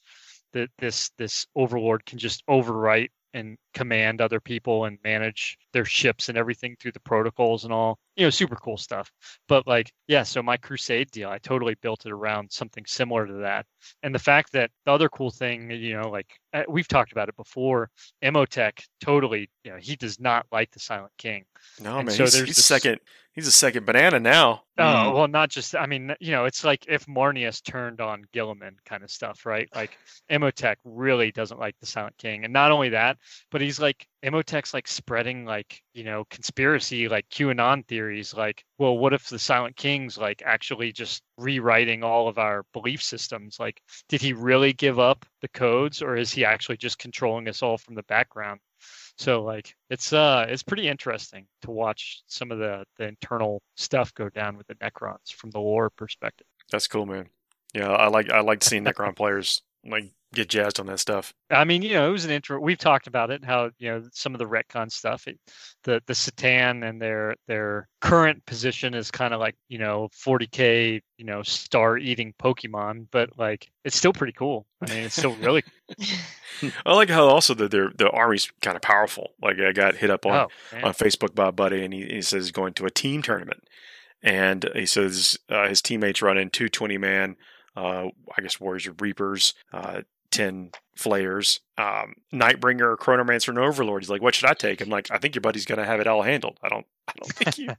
this Overlord can just overwrite and command other people and manage their ships and everything through the protocols and all, super cool stuff. But like, yeah, so my Crusade deal, I totally built it around something similar to that. And the fact that the other cool thing, like we've talked about it before, Emotech totally, he does not like the Silent King. No, man, so he's a second banana now. Oh, well, not just, I mean, it's like if Marneus turned on Gilliman kind of stuff, right? Like Emotech really doesn't like the Silent King. And not only that, but he's like, Emotech's like spreading like, conspiracy, like QAnon theories, like, well, what if the Silent King's like actually just rewriting all of our belief systems? Like, did he really give up the codes, or is he actually just controlling us all from the background? So like it's pretty interesting to watch some of the internal stuff go down with the Necrons from the lore perspective. That's cool, man. Yeah, I like seeing Necron players like get jazzed on that stuff. I mean, it was an intro. We've talked about it, how, some of the retcon stuff, the Satan and their current position is kind of like, 40K, star eating Pokemon, but like, it's still pretty cool. I mean, it's still really I like how also the army's kind of powerful. Like I got hit up on man. Facebook by a buddy, and he says he's going to a team tournament, and he says his teammates run in 220-man, I guess Warriors or Reapers, 10 Flayers, Nightbringer, Chronomancer, and Overlord. He's like, what should I take? I'm like, I think your buddy's gonna have it all handled. I don't think you.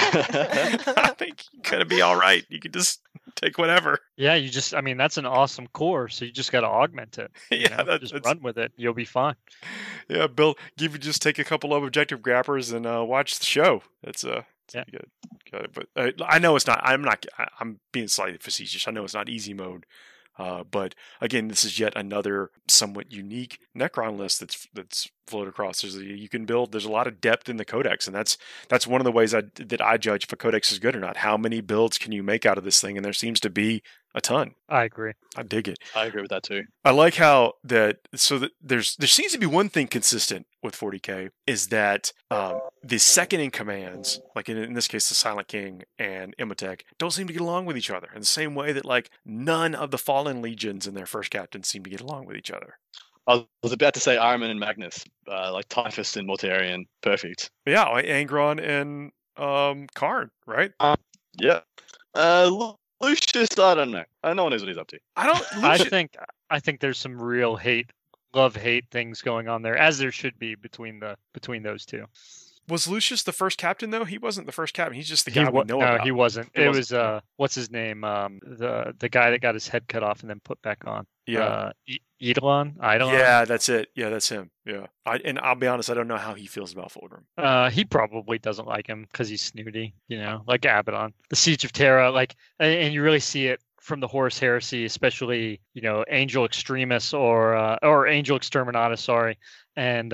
I think you're gonna be all right. You can just take whatever. Yeah, that's an awesome core. So you just got to augment it. Just run with it. You'll be fine. Yeah, Bill, just take a couple of objective grappers and watch the show. That's good. But I know it's not. I'm being slightly facetious. I know it's not easy mode. But again, this is yet another somewhat unique Necron list that's floated across. You can build. There's a lot of depth in the codex, and that's one of the ways that I judge if a codex is good or not. How many builds can you make out of this thing? And there seems to be a ton. I agree. I dig it. I agree with that too. I like how there seems to be one thing consistent with 40K is that the second in commands, like in this case the Silent King and Imhotep, don't seem to get along with each other in the same way that like none of the Fallen Legions and their first captains seem to get along with each other. I was about to say Ironman and Magnus, like Typhus and Mortarion, perfect. Yeah, Angron and Karn, right? Yeah. Lucius, I don't know. No one knows what he's up to. I think there's some real love-hate things going on there, as there should be between those two. Was Lucius the first captain though? He wasn't the first captain. He's just the guy we know about. No, he wasn't. It was what's his name? The guy that got his head cut off and then put back on. Yeah. Eidolon? Yeah, that's it. Yeah, that's him. Yeah. And I'll be honest, I don't know how he feels about Fulgrim. He probably doesn't like him because he's snooty, like Abaddon. The Siege of Terra, and you really see it from the Horus Heresy, especially, Angel Extremis or Angel Exterminatus, sorry, and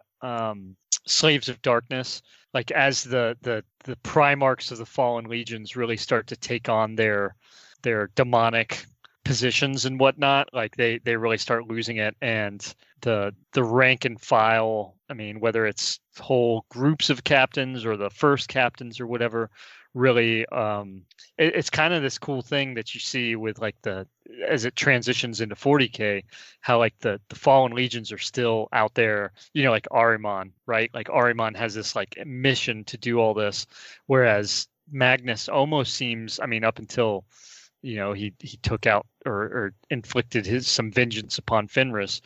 Slaves of Darkness. Like as the Primarchs of the Fallen Legions really start to take on their demonic positions and whatnot, like they really start losing it, and the rank and file, I mean, whether it's whole groups of captains or the first captains or whatever, really it's kind of this cool thing that you see with like as it transitions into 40K, how like the Fallen Legions are still out there, like Ahriman, right? Like Ahriman has this like mission to do all this, whereas Magnus almost seems, I mean, up until he took out or inflicted some vengeance upon Fenris.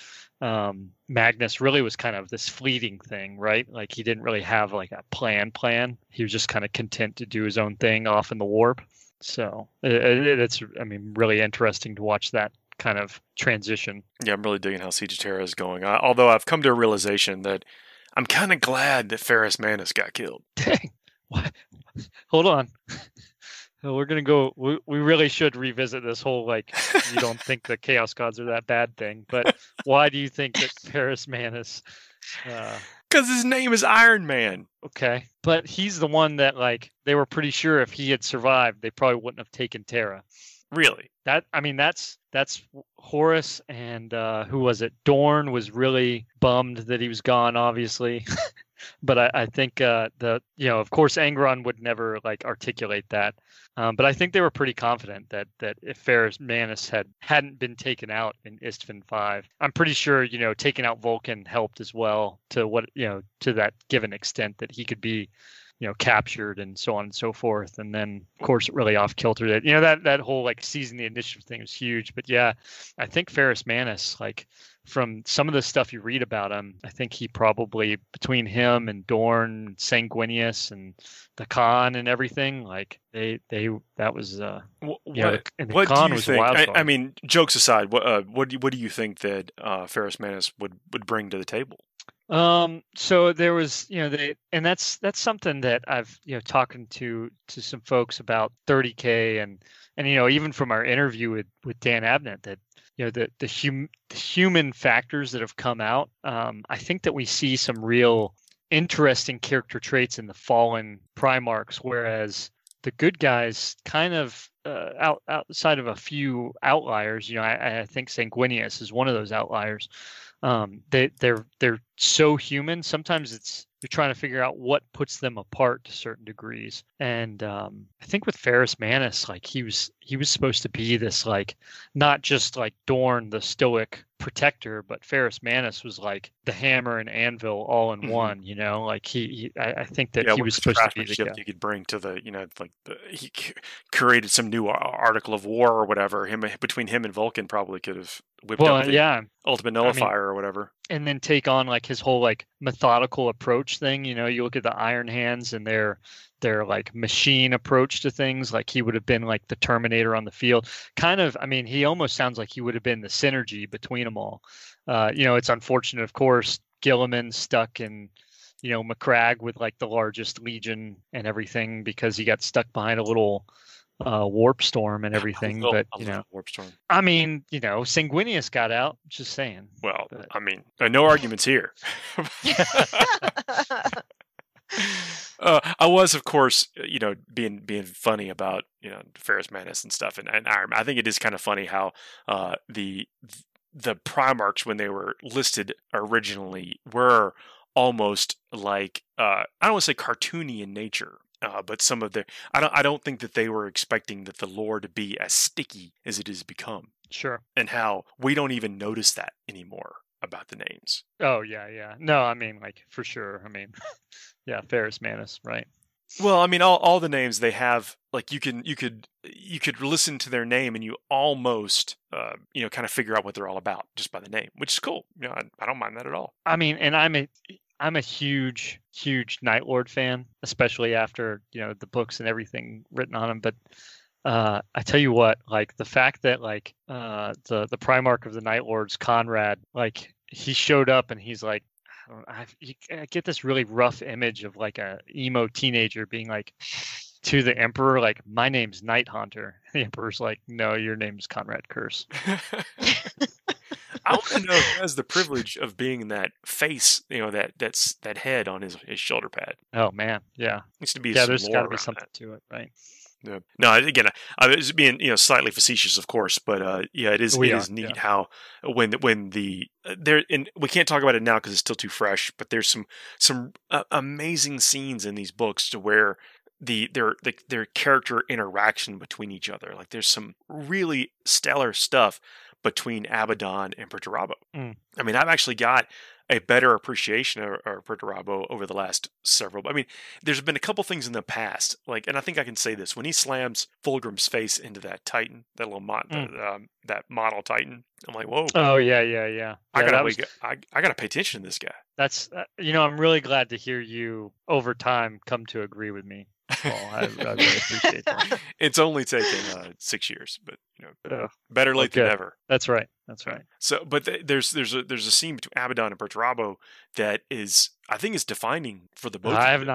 Magnus really was kind of this fleeting thing, right? Like he didn't really have like a plan. He was just kind of content to do his own thing off in the warp. So it's, I mean, really interesting to watch that kind of transition. Yeah, I'm really digging how Siege of Terra is going. Although I've come to a realization that I'm kind of glad that Ferrus Manus got killed. Dang. What? Hold on. We're going to go, we really should revisit this whole, like, you don't think the Chaos Gods are that bad thing, but why do you think that Ferrus Manus... Because his name is Iron Man. Okay, but he's the one that, like, they were pretty sure if he had survived, they probably wouldn't have taken Terra. Really? That's Horus, and who was it? Dorn was really bummed that he was gone, obviously. But I think of course, Angron would never like articulate that. But I think they were pretty confident that if Ferrus Manus hadn't been taken out in Istvan 5, I'm pretty sure, taking out Vulcan helped as well to to that given extent that he could be, captured and so on and so forth. And then of course it really off kiltered it. That whole like seizing the initiative thing was huge. But yeah, I think Ferrus Manus, like, from some of the stuff you read about him, I think he probably, between him and Dorn, Sanguinius, and the Khan and everything, like that was and the Khan was a wild card. I mean, jokes aside, what do you think that Ferrus Manus would bring to the table? So there was, and that's something that I've, talking to some folks about 30K and even from our interview with Dan Abnett, that the human factors that have come out, I think that we see some real interesting character traits in the fallen Primarchs, whereas the good guys kind of outside of a few outliers, I think Sanguinius is one of those outliers. They're so human. Sometimes you're trying to figure out what puts them apart to certain degrees. And I think with Ferrus Manus, like he was supposed to be this, like, not just like Dorn, the stoic protector, but Ferrus Manus was like the hammer and anvil all in one. Like I think that he was supposed to be the guy you could bring to the, he created some new article of war or whatever. Between him and Vulcan probably could have whipped up the ultimate nullifier or whatever. And then take on like his whole like methodical approach thing. You look at the Iron Hands and their like machine approach to things. Like he would have been like the Terminator on the field. Kind of, he almost sounds like he would have been the synergy between them all. It's unfortunate, of course, Gilliman stuck in, Macragge with like the largest legion and everything because he got stuck behind a little warp storm and everything. Warp storm. Sanguinius got out. Just saying. Well, no arguments here. I was, of course, being funny about Ferrus Manus and stuff, and I think it is kind of funny how the Primarchs, when they were listed originally, were almost like I don't want to say cartoony in nature. But some of I don't think that they were expecting that the lore to be as sticky as it has become. Sure. And how we don't even notice that anymore about the names. Oh yeah. No, like for sure. Yeah, Ferrus Manus, right? Well, all the names they have, like you could listen to their name and you almost kind of figure out what they're all about just by the name, which is cool. I don't mind that at all. And I'm a huge Night Lord fan, especially after the books and everything written on them. But I tell you what, like the fact that like the Primarch of the Night Lords, Conrad, like he showed up and he's like, I get this really rough image of like a emo teenager being like to the Emperor, like, my name's Night Haunter. The Emperor's like, no, your name's Conrad Curse. I want to know if he has the privilege of being that face, that head on his shoulder pad. Oh man, yeah. Needs to be there's got to be something to it, right? Yeah. No, again, I was being slightly facetious, of course, but it is neat how when there, and we can't talk about it now because it's still too fresh, but there's some amazing scenes in these books to where their character interaction between each other, like there's some really stellar stuff between Abaddon and Perturabo. I've actually got a better appreciation of Perturabo over the last several. There's been a couple things in the past, and I think I can say this: when he slams Fulgrim's face into that Titan, that little that model Titan, I'm like, whoa! Oh yeah. I gotta pay attention to this guy. That's I'm really glad to hear you over time come to agree with me. Paul. I really appreciate that. It's only taken 6 years, but better late than never. That's right. So, but there's a scene between Abaddon and Perturabo that I think is defining for the both.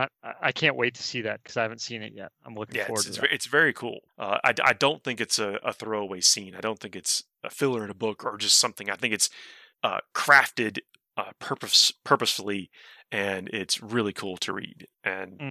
I can't wait to see that because I haven't seen it yet. I'm looking forward to that. It's very cool. I don't think it's a throwaway scene. I don't think it's a filler in a book or just something. I think it's crafted purposefully, and it's really cool to read. And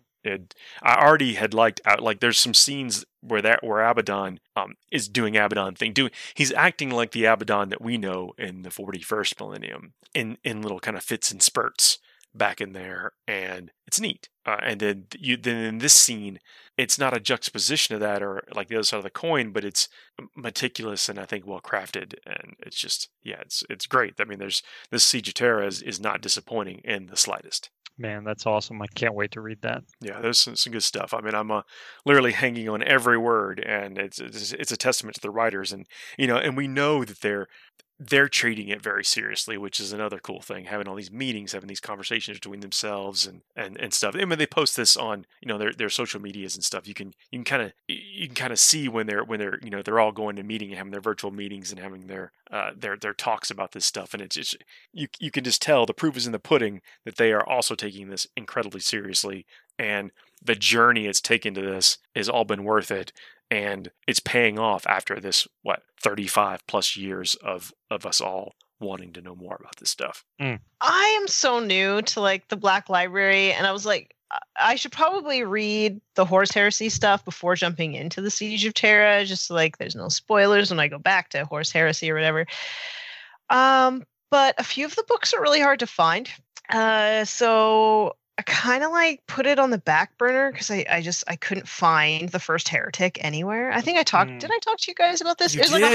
I already had liked there's some scenes where Abaddon is doing Abaddon thing. He's acting like the Abaddon that we know in the 41st millennium in little kind of fits and spurts back in there, and it's neat. And then in this scene, it's not a juxtaposition of that or like the other side of the coin, but it's meticulous and I think well crafted, and it's just it's great. There's this Siege of Terra is not disappointing in the slightest. Man, that's awesome. I can't wait to read that. Yeah, there's some good stuff. I'm literally hanging on every word, and it's a testament to the writers, and and we know that they're treating it very seriously, which is another cool thing, having all these meetings, having these conversations between themselves and stuff. And when they post this on their social medias and stuff, you can kind of see when they're all going to meeting and having their virtual meetings and having their talks about this stuff, and it's just you can just tell the proof is in the pudding that they are also taking this incredibly seriously, and the journey it's taken to this has all been worth it. And it's paying off after this, 35 plus years of us all wanting to know more about this stuff. I am so new to the Black Library, and I was like, I should probably read the Horus Heresy stuff before jumping into the Siege of Terra, just so, like there's no spoilers when I go back to Horus Heresy or whatever. But a few of the books are really hard to find. So I kind of like put it on the back burner because I couldn't find the first Heretic anywhere. I think I talked. Did I talk to you guys about this? You It was like did,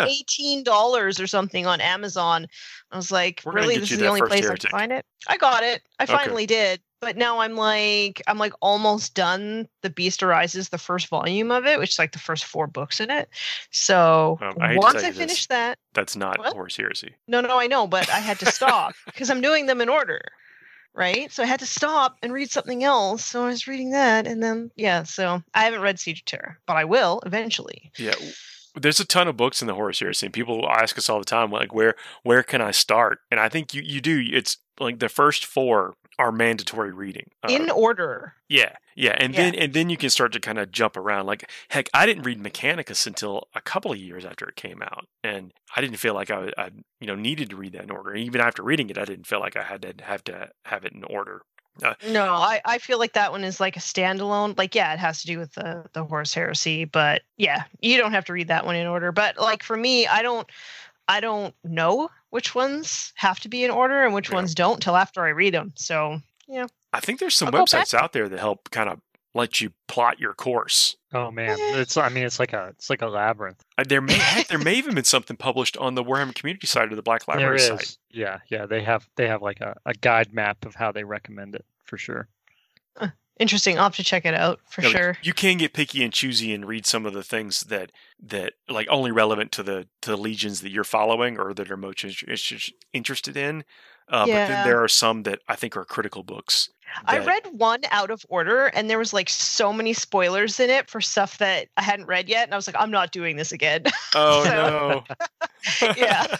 $118 or something on Amazon. I was like, We're gonna really, get this you is the that only first place I Heretic. can find it. I got it. I Okay. finally did. But now I'm like almost done. The Beast Arises, the first volume of it, which is like the first 4 books in it. So I hate to once tell I you this. finish that, That's not What? Horus Heresy. no, I know, but I had to stop because I'm doing them in order, right? So I had to stop and read something else. So I was reading that, and then so I haven't read Siege of Terror, but I will eventually. Yeah. There's a ton of books in the Horus Heresy, and people ask us all the time, like, where can I start? And I think you do. It's like the first 4 are mandatory reading. In order. Yeah, and Yeah. then you can start to kind of jump around. Like, heck, I didn't read Mechanicus until a couple of years after it came out, and I didn't feel like I needed to read that in order. And even after reading it, I didn't feel like I had to have it in order. No, I feel like that one is like a standalone. Like, yeah, it has to do with the Horus Heresy, but yeah, you don't have to read that one in order. But like for me, I don't know which ones have to be in order and which Yeah. ones don't till after I read them. So I think there's some I'll go websites out there that help kind of let you plot your course. Oh man, it's like a labyrinth. There may even been something published on the Warhammer community side of the Black There Library is. site. Yeah. They have like a guide map of how they recommend it for sure. interesting. I'll have to check it out for Yeah, like, sure. you can get picky and choosy and read some of the things that like only relevant to the legions that you're following or that are most interested in. But then Yeah. there are some that I think are critical books. I that- read one out of order, and there was like so many spoilers in it for stuff that I hadn't read yet, and I was like, I'm not doing this again. Oh So- no! Yeah.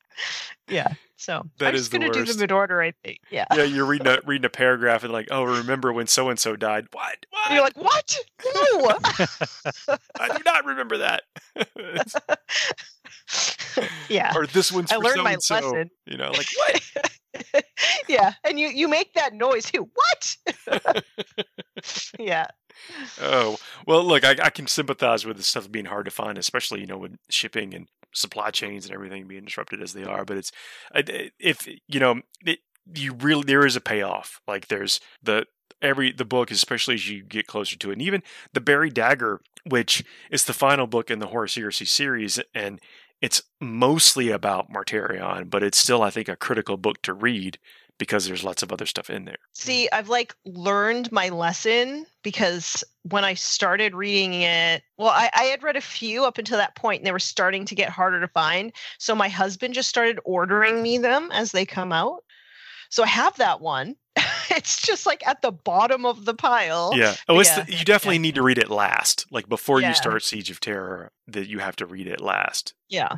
Yeah. So That I'm is just the gonna do worst. them in order, I think. Yeah. Yeah, you're reading a paragraph and like, oh, remember when so and so died? What? And you're like, what? No. I do not remember that. Yeah. Or this one's I for learned my so-and-so. lesson. You know, like what? Yeah. And you make that noise too. What? Yeah. Oh, well, look, I can sympathize with the stuff being hard to find, especially, with shipping and supply chains and everything being disrupted as they are. But it's, if, there is a payoff. Like there's the book, especially as you get closer to it. And even the Buried Dagger, which is the final book in the Horus Heresy series, and it's mostly about Martarion, but it's still, I think, a critical book to read because there's lots of other stuff in there. See, I've like learned my lesson because when I started reading it, well, I had read a few up until that point and they were starting to get harder to find. So my husband just started ordering me them as they come out. So I have that one. It's just like at the bottom of the pile. Yeah. Oh, Yeah. you definitely need to read it last. Like before Yeah. you start Siege of Terror, that you have to read it last. Yeah.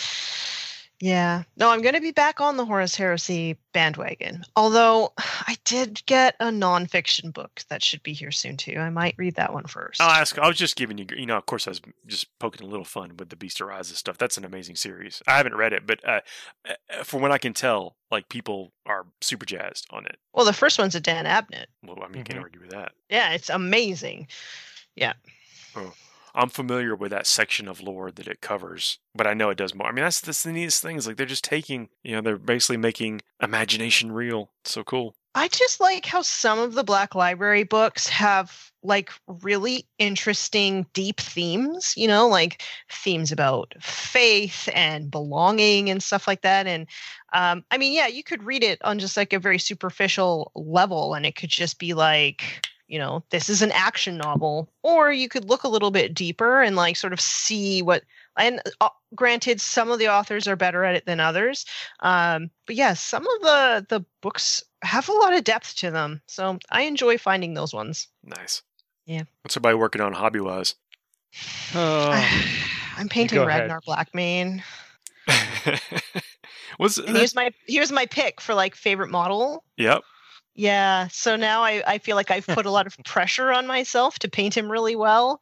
Yeah. No, I'm going to be back on the Horus Heresy bandwagon. Although I did get a nonfiction book that should be here soon too. I might read that one first. I'll ask. I was just giving you. Of course, I was just poking a little fun with the Beast Arises stuff. That's an amazing series. I haven't read it, but from what I can tell, like people are super jazzed on it. Well, the first one's a Dan Abnett. Well, I mean, can't argue with that. Yeah, it's amazing. Yeah. I'm familiar with that section of lore that it covers, but I know it does more. I mean, that's the neatest thing is like they're just taking, they're basically making imagination real. It's so cool. I just like how some of the Black Library books have like really interesting deep themes, like themes about faith and belonging and stuff like that. And I mean, yeah, you could read it on just like a very superficial level and it could just be like, this is an action novel, or you could look a little bit deeper and like sort of see what, and granted, some of the authors are better at it than others. But yeah, some of the books have a lot of depth to them. So I enjoy finding those ones. Nice. Yeah. What's everybody working on hobby-wise? I'm painting go ahead. Ragnar Blackmane. What's And here's my pick for like favorite model. Yep. Yeah. So now I feel like I've put a lot of pressure on myself to paint him really well.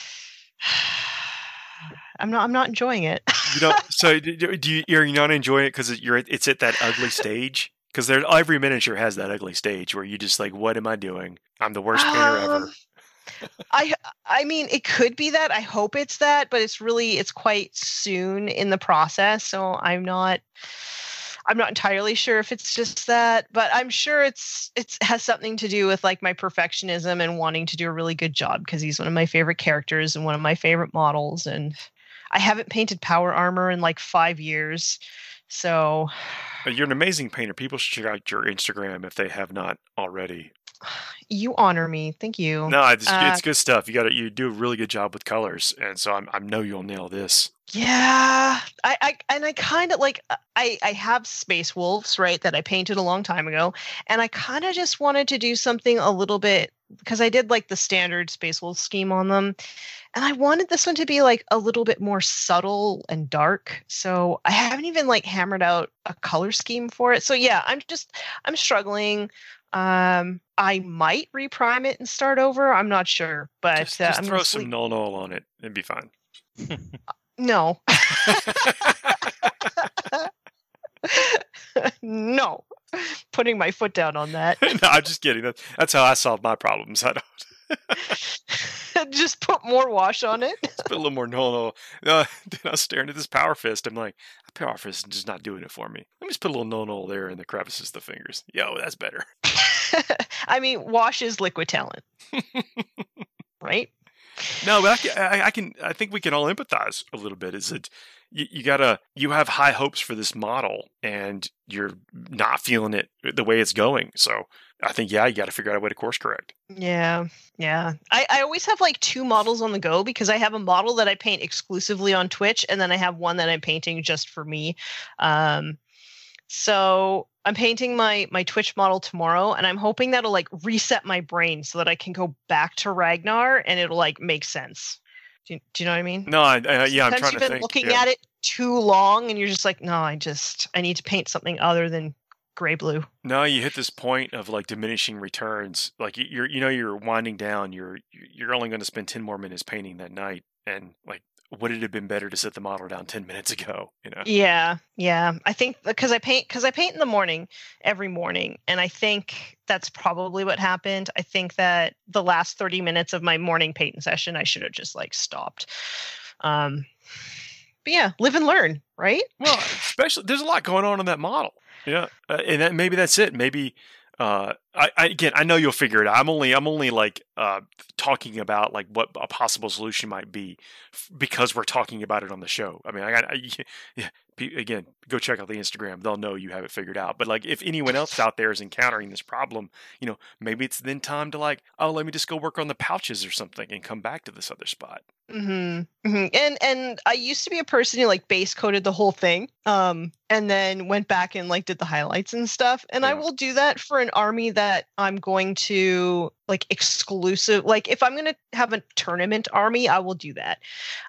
I'm not enjoying it. You don't. So are you not enjoying it because it's at that ugly stage? Because every miniature has that ugly stage where you just like, what am I doing? I'm the worst painter ever. I mean, it could be that. I hope it's that, but it's quite soon in the process, so I'm not entirely sure if it's just that, but I'm sure it has something to do with like my perfectionism and wanting to do a really good job because he's one of my favorite characters and one of my favorite models, and I haven't painted power armor in like 5 years, so. You're an amazing painter. People should check out your Instagram if they have not already. You honor me. Thank you. No, it's good stuff. You do a really good job with colors, and so I know you'll nail this. Yeah, I kind of like I have Space Wolves, right, that I painted a long time ago, and I kind of just wanted to do something a little bit because I did like the standard Space Wolf scheme on them, and I wanted this one to be like a little bit more subtle and dark. So I haven't even like hammered out a color scheme for it. So yeah, I'm struggling. I might reprime it and start over. I'm not sure, but just throw some null on it. It'd be fine. No. No. Putting my foot down on that. No, I'm just kidding. That's how I solve my problems. I don't. Just put more wash on it. Just put a little more null. Then I was staring at this power fist. I'm like, the power fist is just not doing it for me. Let me just put a little null there in the crevices of the fingers. Yo, that's better. I mean, wash is liquid talent. Right? No, but I think we can all empathize a little bit. Is that you have high hopes for this model and you're not feeling it the way it's going. So I think, you got to figure out a way to course correct. Yeah. I always have like 2 models on the go because I have a model that I paint exclusively on Twitch, and then I have one that I'm painting just for me. So I'm painting my Twitch model tomorrow, and I'm hoping that'll like reset my brain so that I can go back to Ragnar and it'll like make sense. Do you know what I mean? No, I'm trying to think. You've been looking at it too long, and you're just like, no, I need to paint something other than gray blue. No, you hit this point of like diminishing returns. Like you're winding down. You're only going to spend 10 more minutes painting that night, and like, would it have been better to set the model down 10 minutes ago? Yeah. I think because I paint in the morning every morning, and I think that's probably what happened. I think that the last 30 minutes of my morning painting session, I should have just like stopped. But yeah, live and learn, right? Well, especially there's a lot going on in that model. Yeah, and maybe that's it. Maybe I know you'll figure it out. I'm only like talking about like what a possible solution might be because we're talking about it on the show. I mean, again, go check out the Instagram. They'll know you have it figured out. But like, if anyone else out there is encountering this problem, maybe it's then time to like, let me just go work on the pouches or something and come back to this other spot. Mm-hmm. Mm-hmm. And I used to be a person who like base coated the whole thing, and then went back and like did the highlights and stuff. And I will do that for an army that I'm going to like exclusive. Like if I'm going to have a tournament army, I will do that.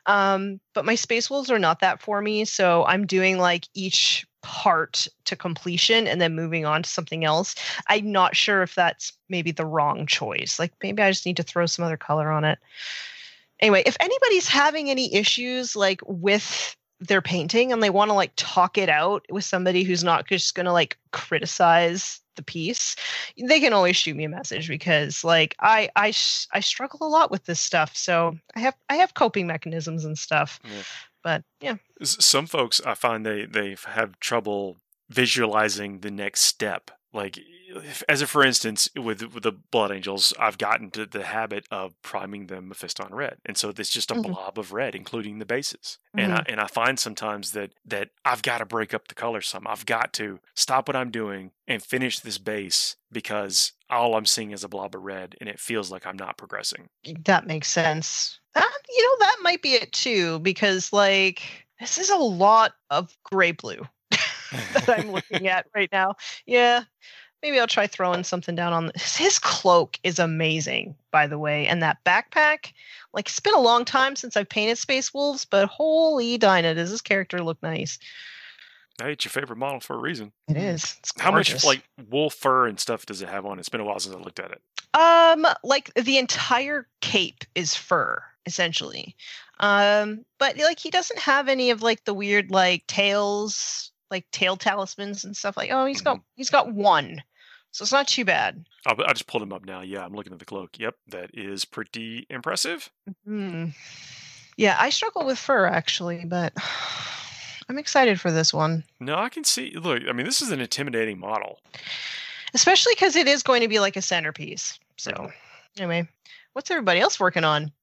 But my Space Wolves are not that for me, so I'm doing like each part to completion and then moving on to something else. I'm not sure if that's maybe the wrong choice. Like maybe I just need to throw some other color on it. Anyway, if anybody's having any issues like with their painting and they want to like talk it out with somebody who's not just going to like criticize the piece, they can always shoot me a message because like I struggle a lot with this stuff. So I have coping mechanisms and stuff. Yeah. But yeah. Some folks, I find they have trouble visualizing the next step. Like, for instance, with the Blood Angels, I've gotten to the habit of priming them Mephiston red, and so it's just a blob of red, including the bases. And I find sometimes that I've got to break up the color some. I've got to stop what I'm doing and finish this base because all I'm seeing is a blob of red, and it feels like I'm not progressing. That makes sense. That might be it too, because like this is a lot of gray blue that I'm looking at right now. Yeah. Maybe I'll try throwing something down on this. His cloak is amazing, by the way. And that backpack, like it's been a long time since I've painted Space Wolves, but holy Dinah, does this character look nice. Hey, it's your favorite model for a reason. It is. It's How much like wolf fur and stuff does it have on it? It's been a while since I looked at it. Like the entire cape is fur, essentially. But like he doesn't have any of like the weird like tails like tail talismans and stuff. Like, oh, he's got one, so it's not too bad. I just pulled him up now. Yeah, I'm looking at the cloak. Yep, that is pretty impressive. Yeah, I struggle with fur actually, but I'm excited for this one. No, I can see. Look, I mean, this is an intimidating model, especially because it is going to be like a centerpiece. So, anyway, what's everybody else working on?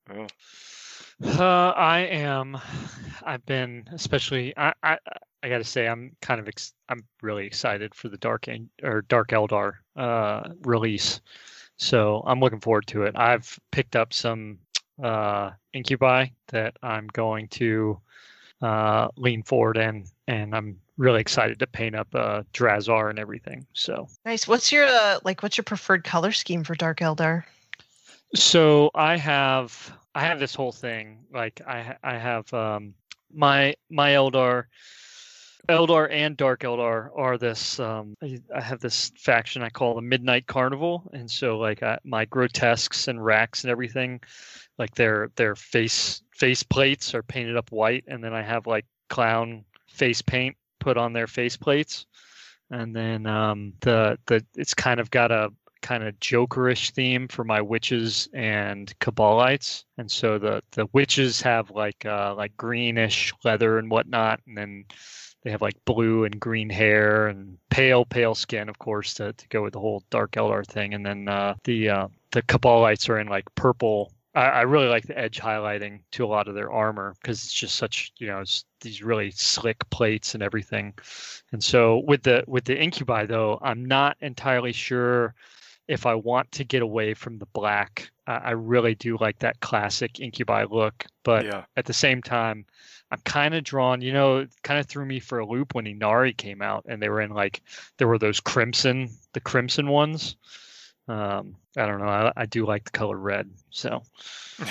I've been especially. I gotta say, I'm kind of. I'm really excited for the Dark Eldar release. So I'm looking forward to it. I've picked up some incubi that I'm going to lean forward and I'm really excited to paint up Drazar and everything. So nice. What's your preferred color scheme for Dark Eldar? So I have this whole thing. Like I have my Eldar and Dark Eldar are this. I have this faction I call the Midnight Carnival, and so like my grotesques and racks and everything, like their face plates are painted up white, and then I have like clown face paint put on their face plates, and then it's kind of got a kind of Jokerish theme for my witches and Cabalites, and so the witches have like greenish leather and whatnot, and then they have like blue and green hair and pale skin, of course, to go with the whole Dark Eldar thing, and then the Cabalites are in like purple. I really like the edge highlighting to a lot of their armor because it's just such, it's these really slick plates and everything. And so with the incubi though, I'm not entirely sure if I want to get away from the black. I really do like that classic incubi look, but at the same time, I'm kind of drawn, kind of threw me for a loop when Inari came out and they were in there were those crimson ones. I don't know. I do like the color red. So I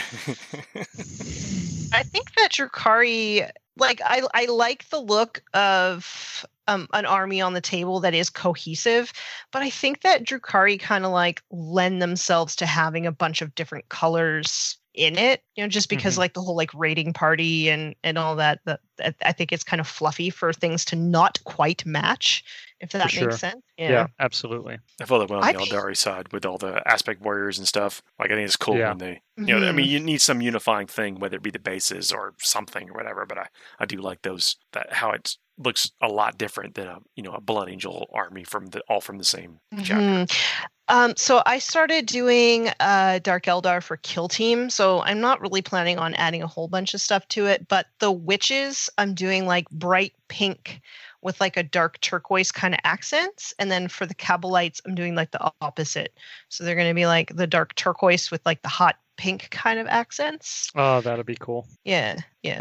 think that Drukhari, I like the look of an army on the table that is cohesive, but I think that Drukhari kind of lend themselves to having a bunch of different colors in it, just because the whole raiding party and all that I think it's kind of fluffy for things to not quite match, if that makes sense. Yeah, absolutely. I feel that well on the Eldari side with all the aspect warriors and stuff. I think it's cool when they, I mean, you need some unifying thing, whether it be the bases or something or whatever. But I do like how it looks a lot different than a Blood Angel army all from the same chapter. So I started doing Dark Eldar for Kill Team. So I'm not really planning on adding a whole bunch of stuff to it, but the witches I'm doing bright pink with a dark turquoise kind of accents. And then for the Cabalites, I'm doing the opposite. So they're going to be the dark turquoise with the hot pink kind of accents. Oh, that'd be cool. Yeah. Yeah,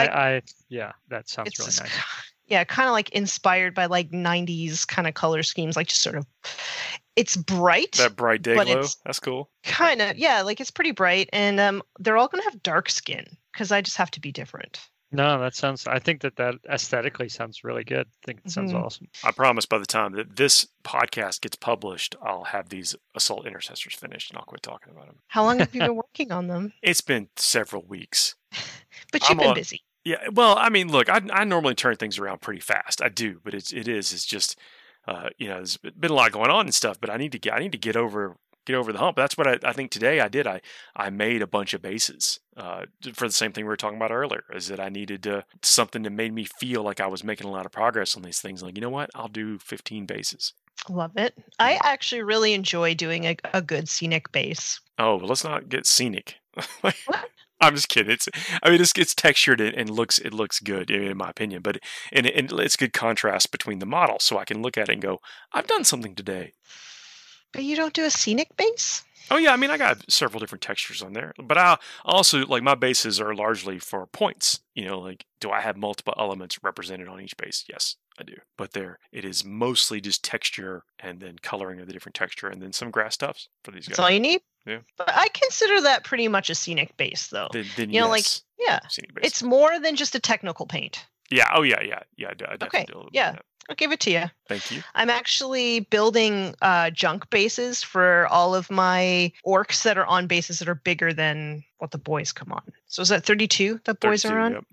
that sounds really nice. Yeah, kind of inspired by 90s kind of color schemes, just sort of, it's bright. That bright day glow, that's cool. Kind of, yeah, it's pretty bright, and they're all going to have dark skin because I just have to be different. No, I think that aesthetically sounds really good. I think it sounds awesome. I promise by the time that this podcast gets published, I'll have these Assault Intercessors finished and I'll quit talking about them. How long have you been working on them? It's been several weeks. But you've been busy. Yeah, well, I mean, look, I normally turn things around pretty fast. I do, but it's just, there's been a lot going on and stuff. But I need to get over the hump. That's what I think today I did. I made a bunch of bases for the same thing we were talking about earlier. Is that I needed something that made me feel like I was making a lot of progress on these things. You know what? I'll do 15 bases. Love it. I actually really enjoy doing a good scenic base. Oh, well, let's not get scenic. What? I'm just kidding. It's textured and it looks good in my opinion, but it's good contrast between the models, so I can look at it and go, I've done something today. But you don't do a scenic base? Oh yeah, I mean I got several different textures on there, but I also my bases are largely for points. Do I have multiple elements represented on each base? Yes, I do. But it is mostly just texture and then coloring of the different texture and then some grass tufts for these guys. That's all you need? Yeah. But I consider that pretty much a scenic base, though. Then yes. Scenic base. It's more than just a technical paint. Yeah. Oh yeah. I definitely do a little bit of that. I'll give it to you. Thank you. I'm actually building junk bases for all of my orcs that are on bases that are bigger than what the boys come on. So is that 32 that boys are on? Yep. Mm-hmm.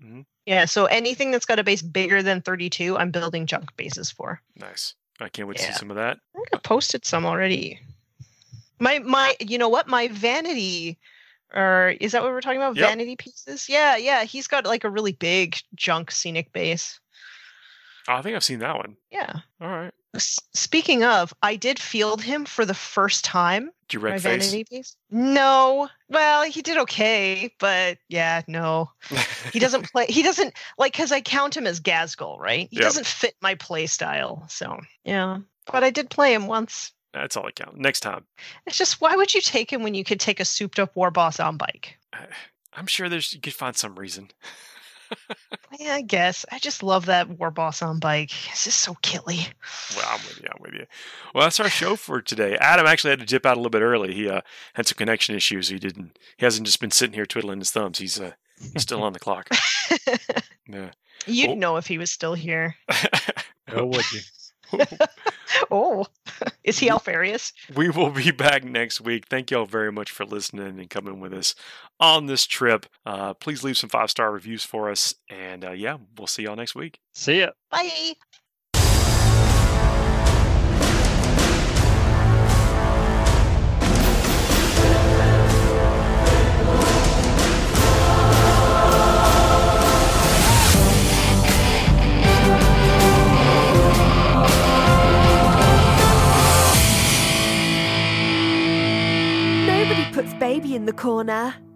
Yeah, so anything that's got a base bigger than 32, I'm building junk bases for. Nice. I can't wait to see Yeah. some of that. I think I posted some already. My you know what? My vanity, or is that what we're talking about? Yep. Vanity pieces? Yeah. He's got like a really big junk scenic base. Oh, I think I've seen that one. Yeah. All right. Speaking of, I did field him for the first time. Did you My red face? vanity piece? No. Well, he did okay, but yeah, no. He doesn't play. He doesn't like because I count him as Gazgul, right? He Yep. doesn't fit my play style. So yeah, but I did play him once. That's all that counts. Next time. It's just why would you take him when you could take a souped up war boss on bike? I'm sure you could find some reason. Yeah, I guess. I just love that war boss on bike. It's just so killy. Well, I'm with you. Well, that's our show for today. Adam actually had to dip out a little bit early. He had some connection issues. He hasn't just been sitting here twiddling his thumbs. He's still on the clock. Yeah. You'd Oh. know if he was still here. Oh, would you? Oh, is he Alfarius? We will be back next week. Thank you all very much for listening and coming with us on this trip. Please leave some 5-star reviews for us. And yeah, we'll see y'all next week. See ya. Bye. Nobody puts baby in the corner.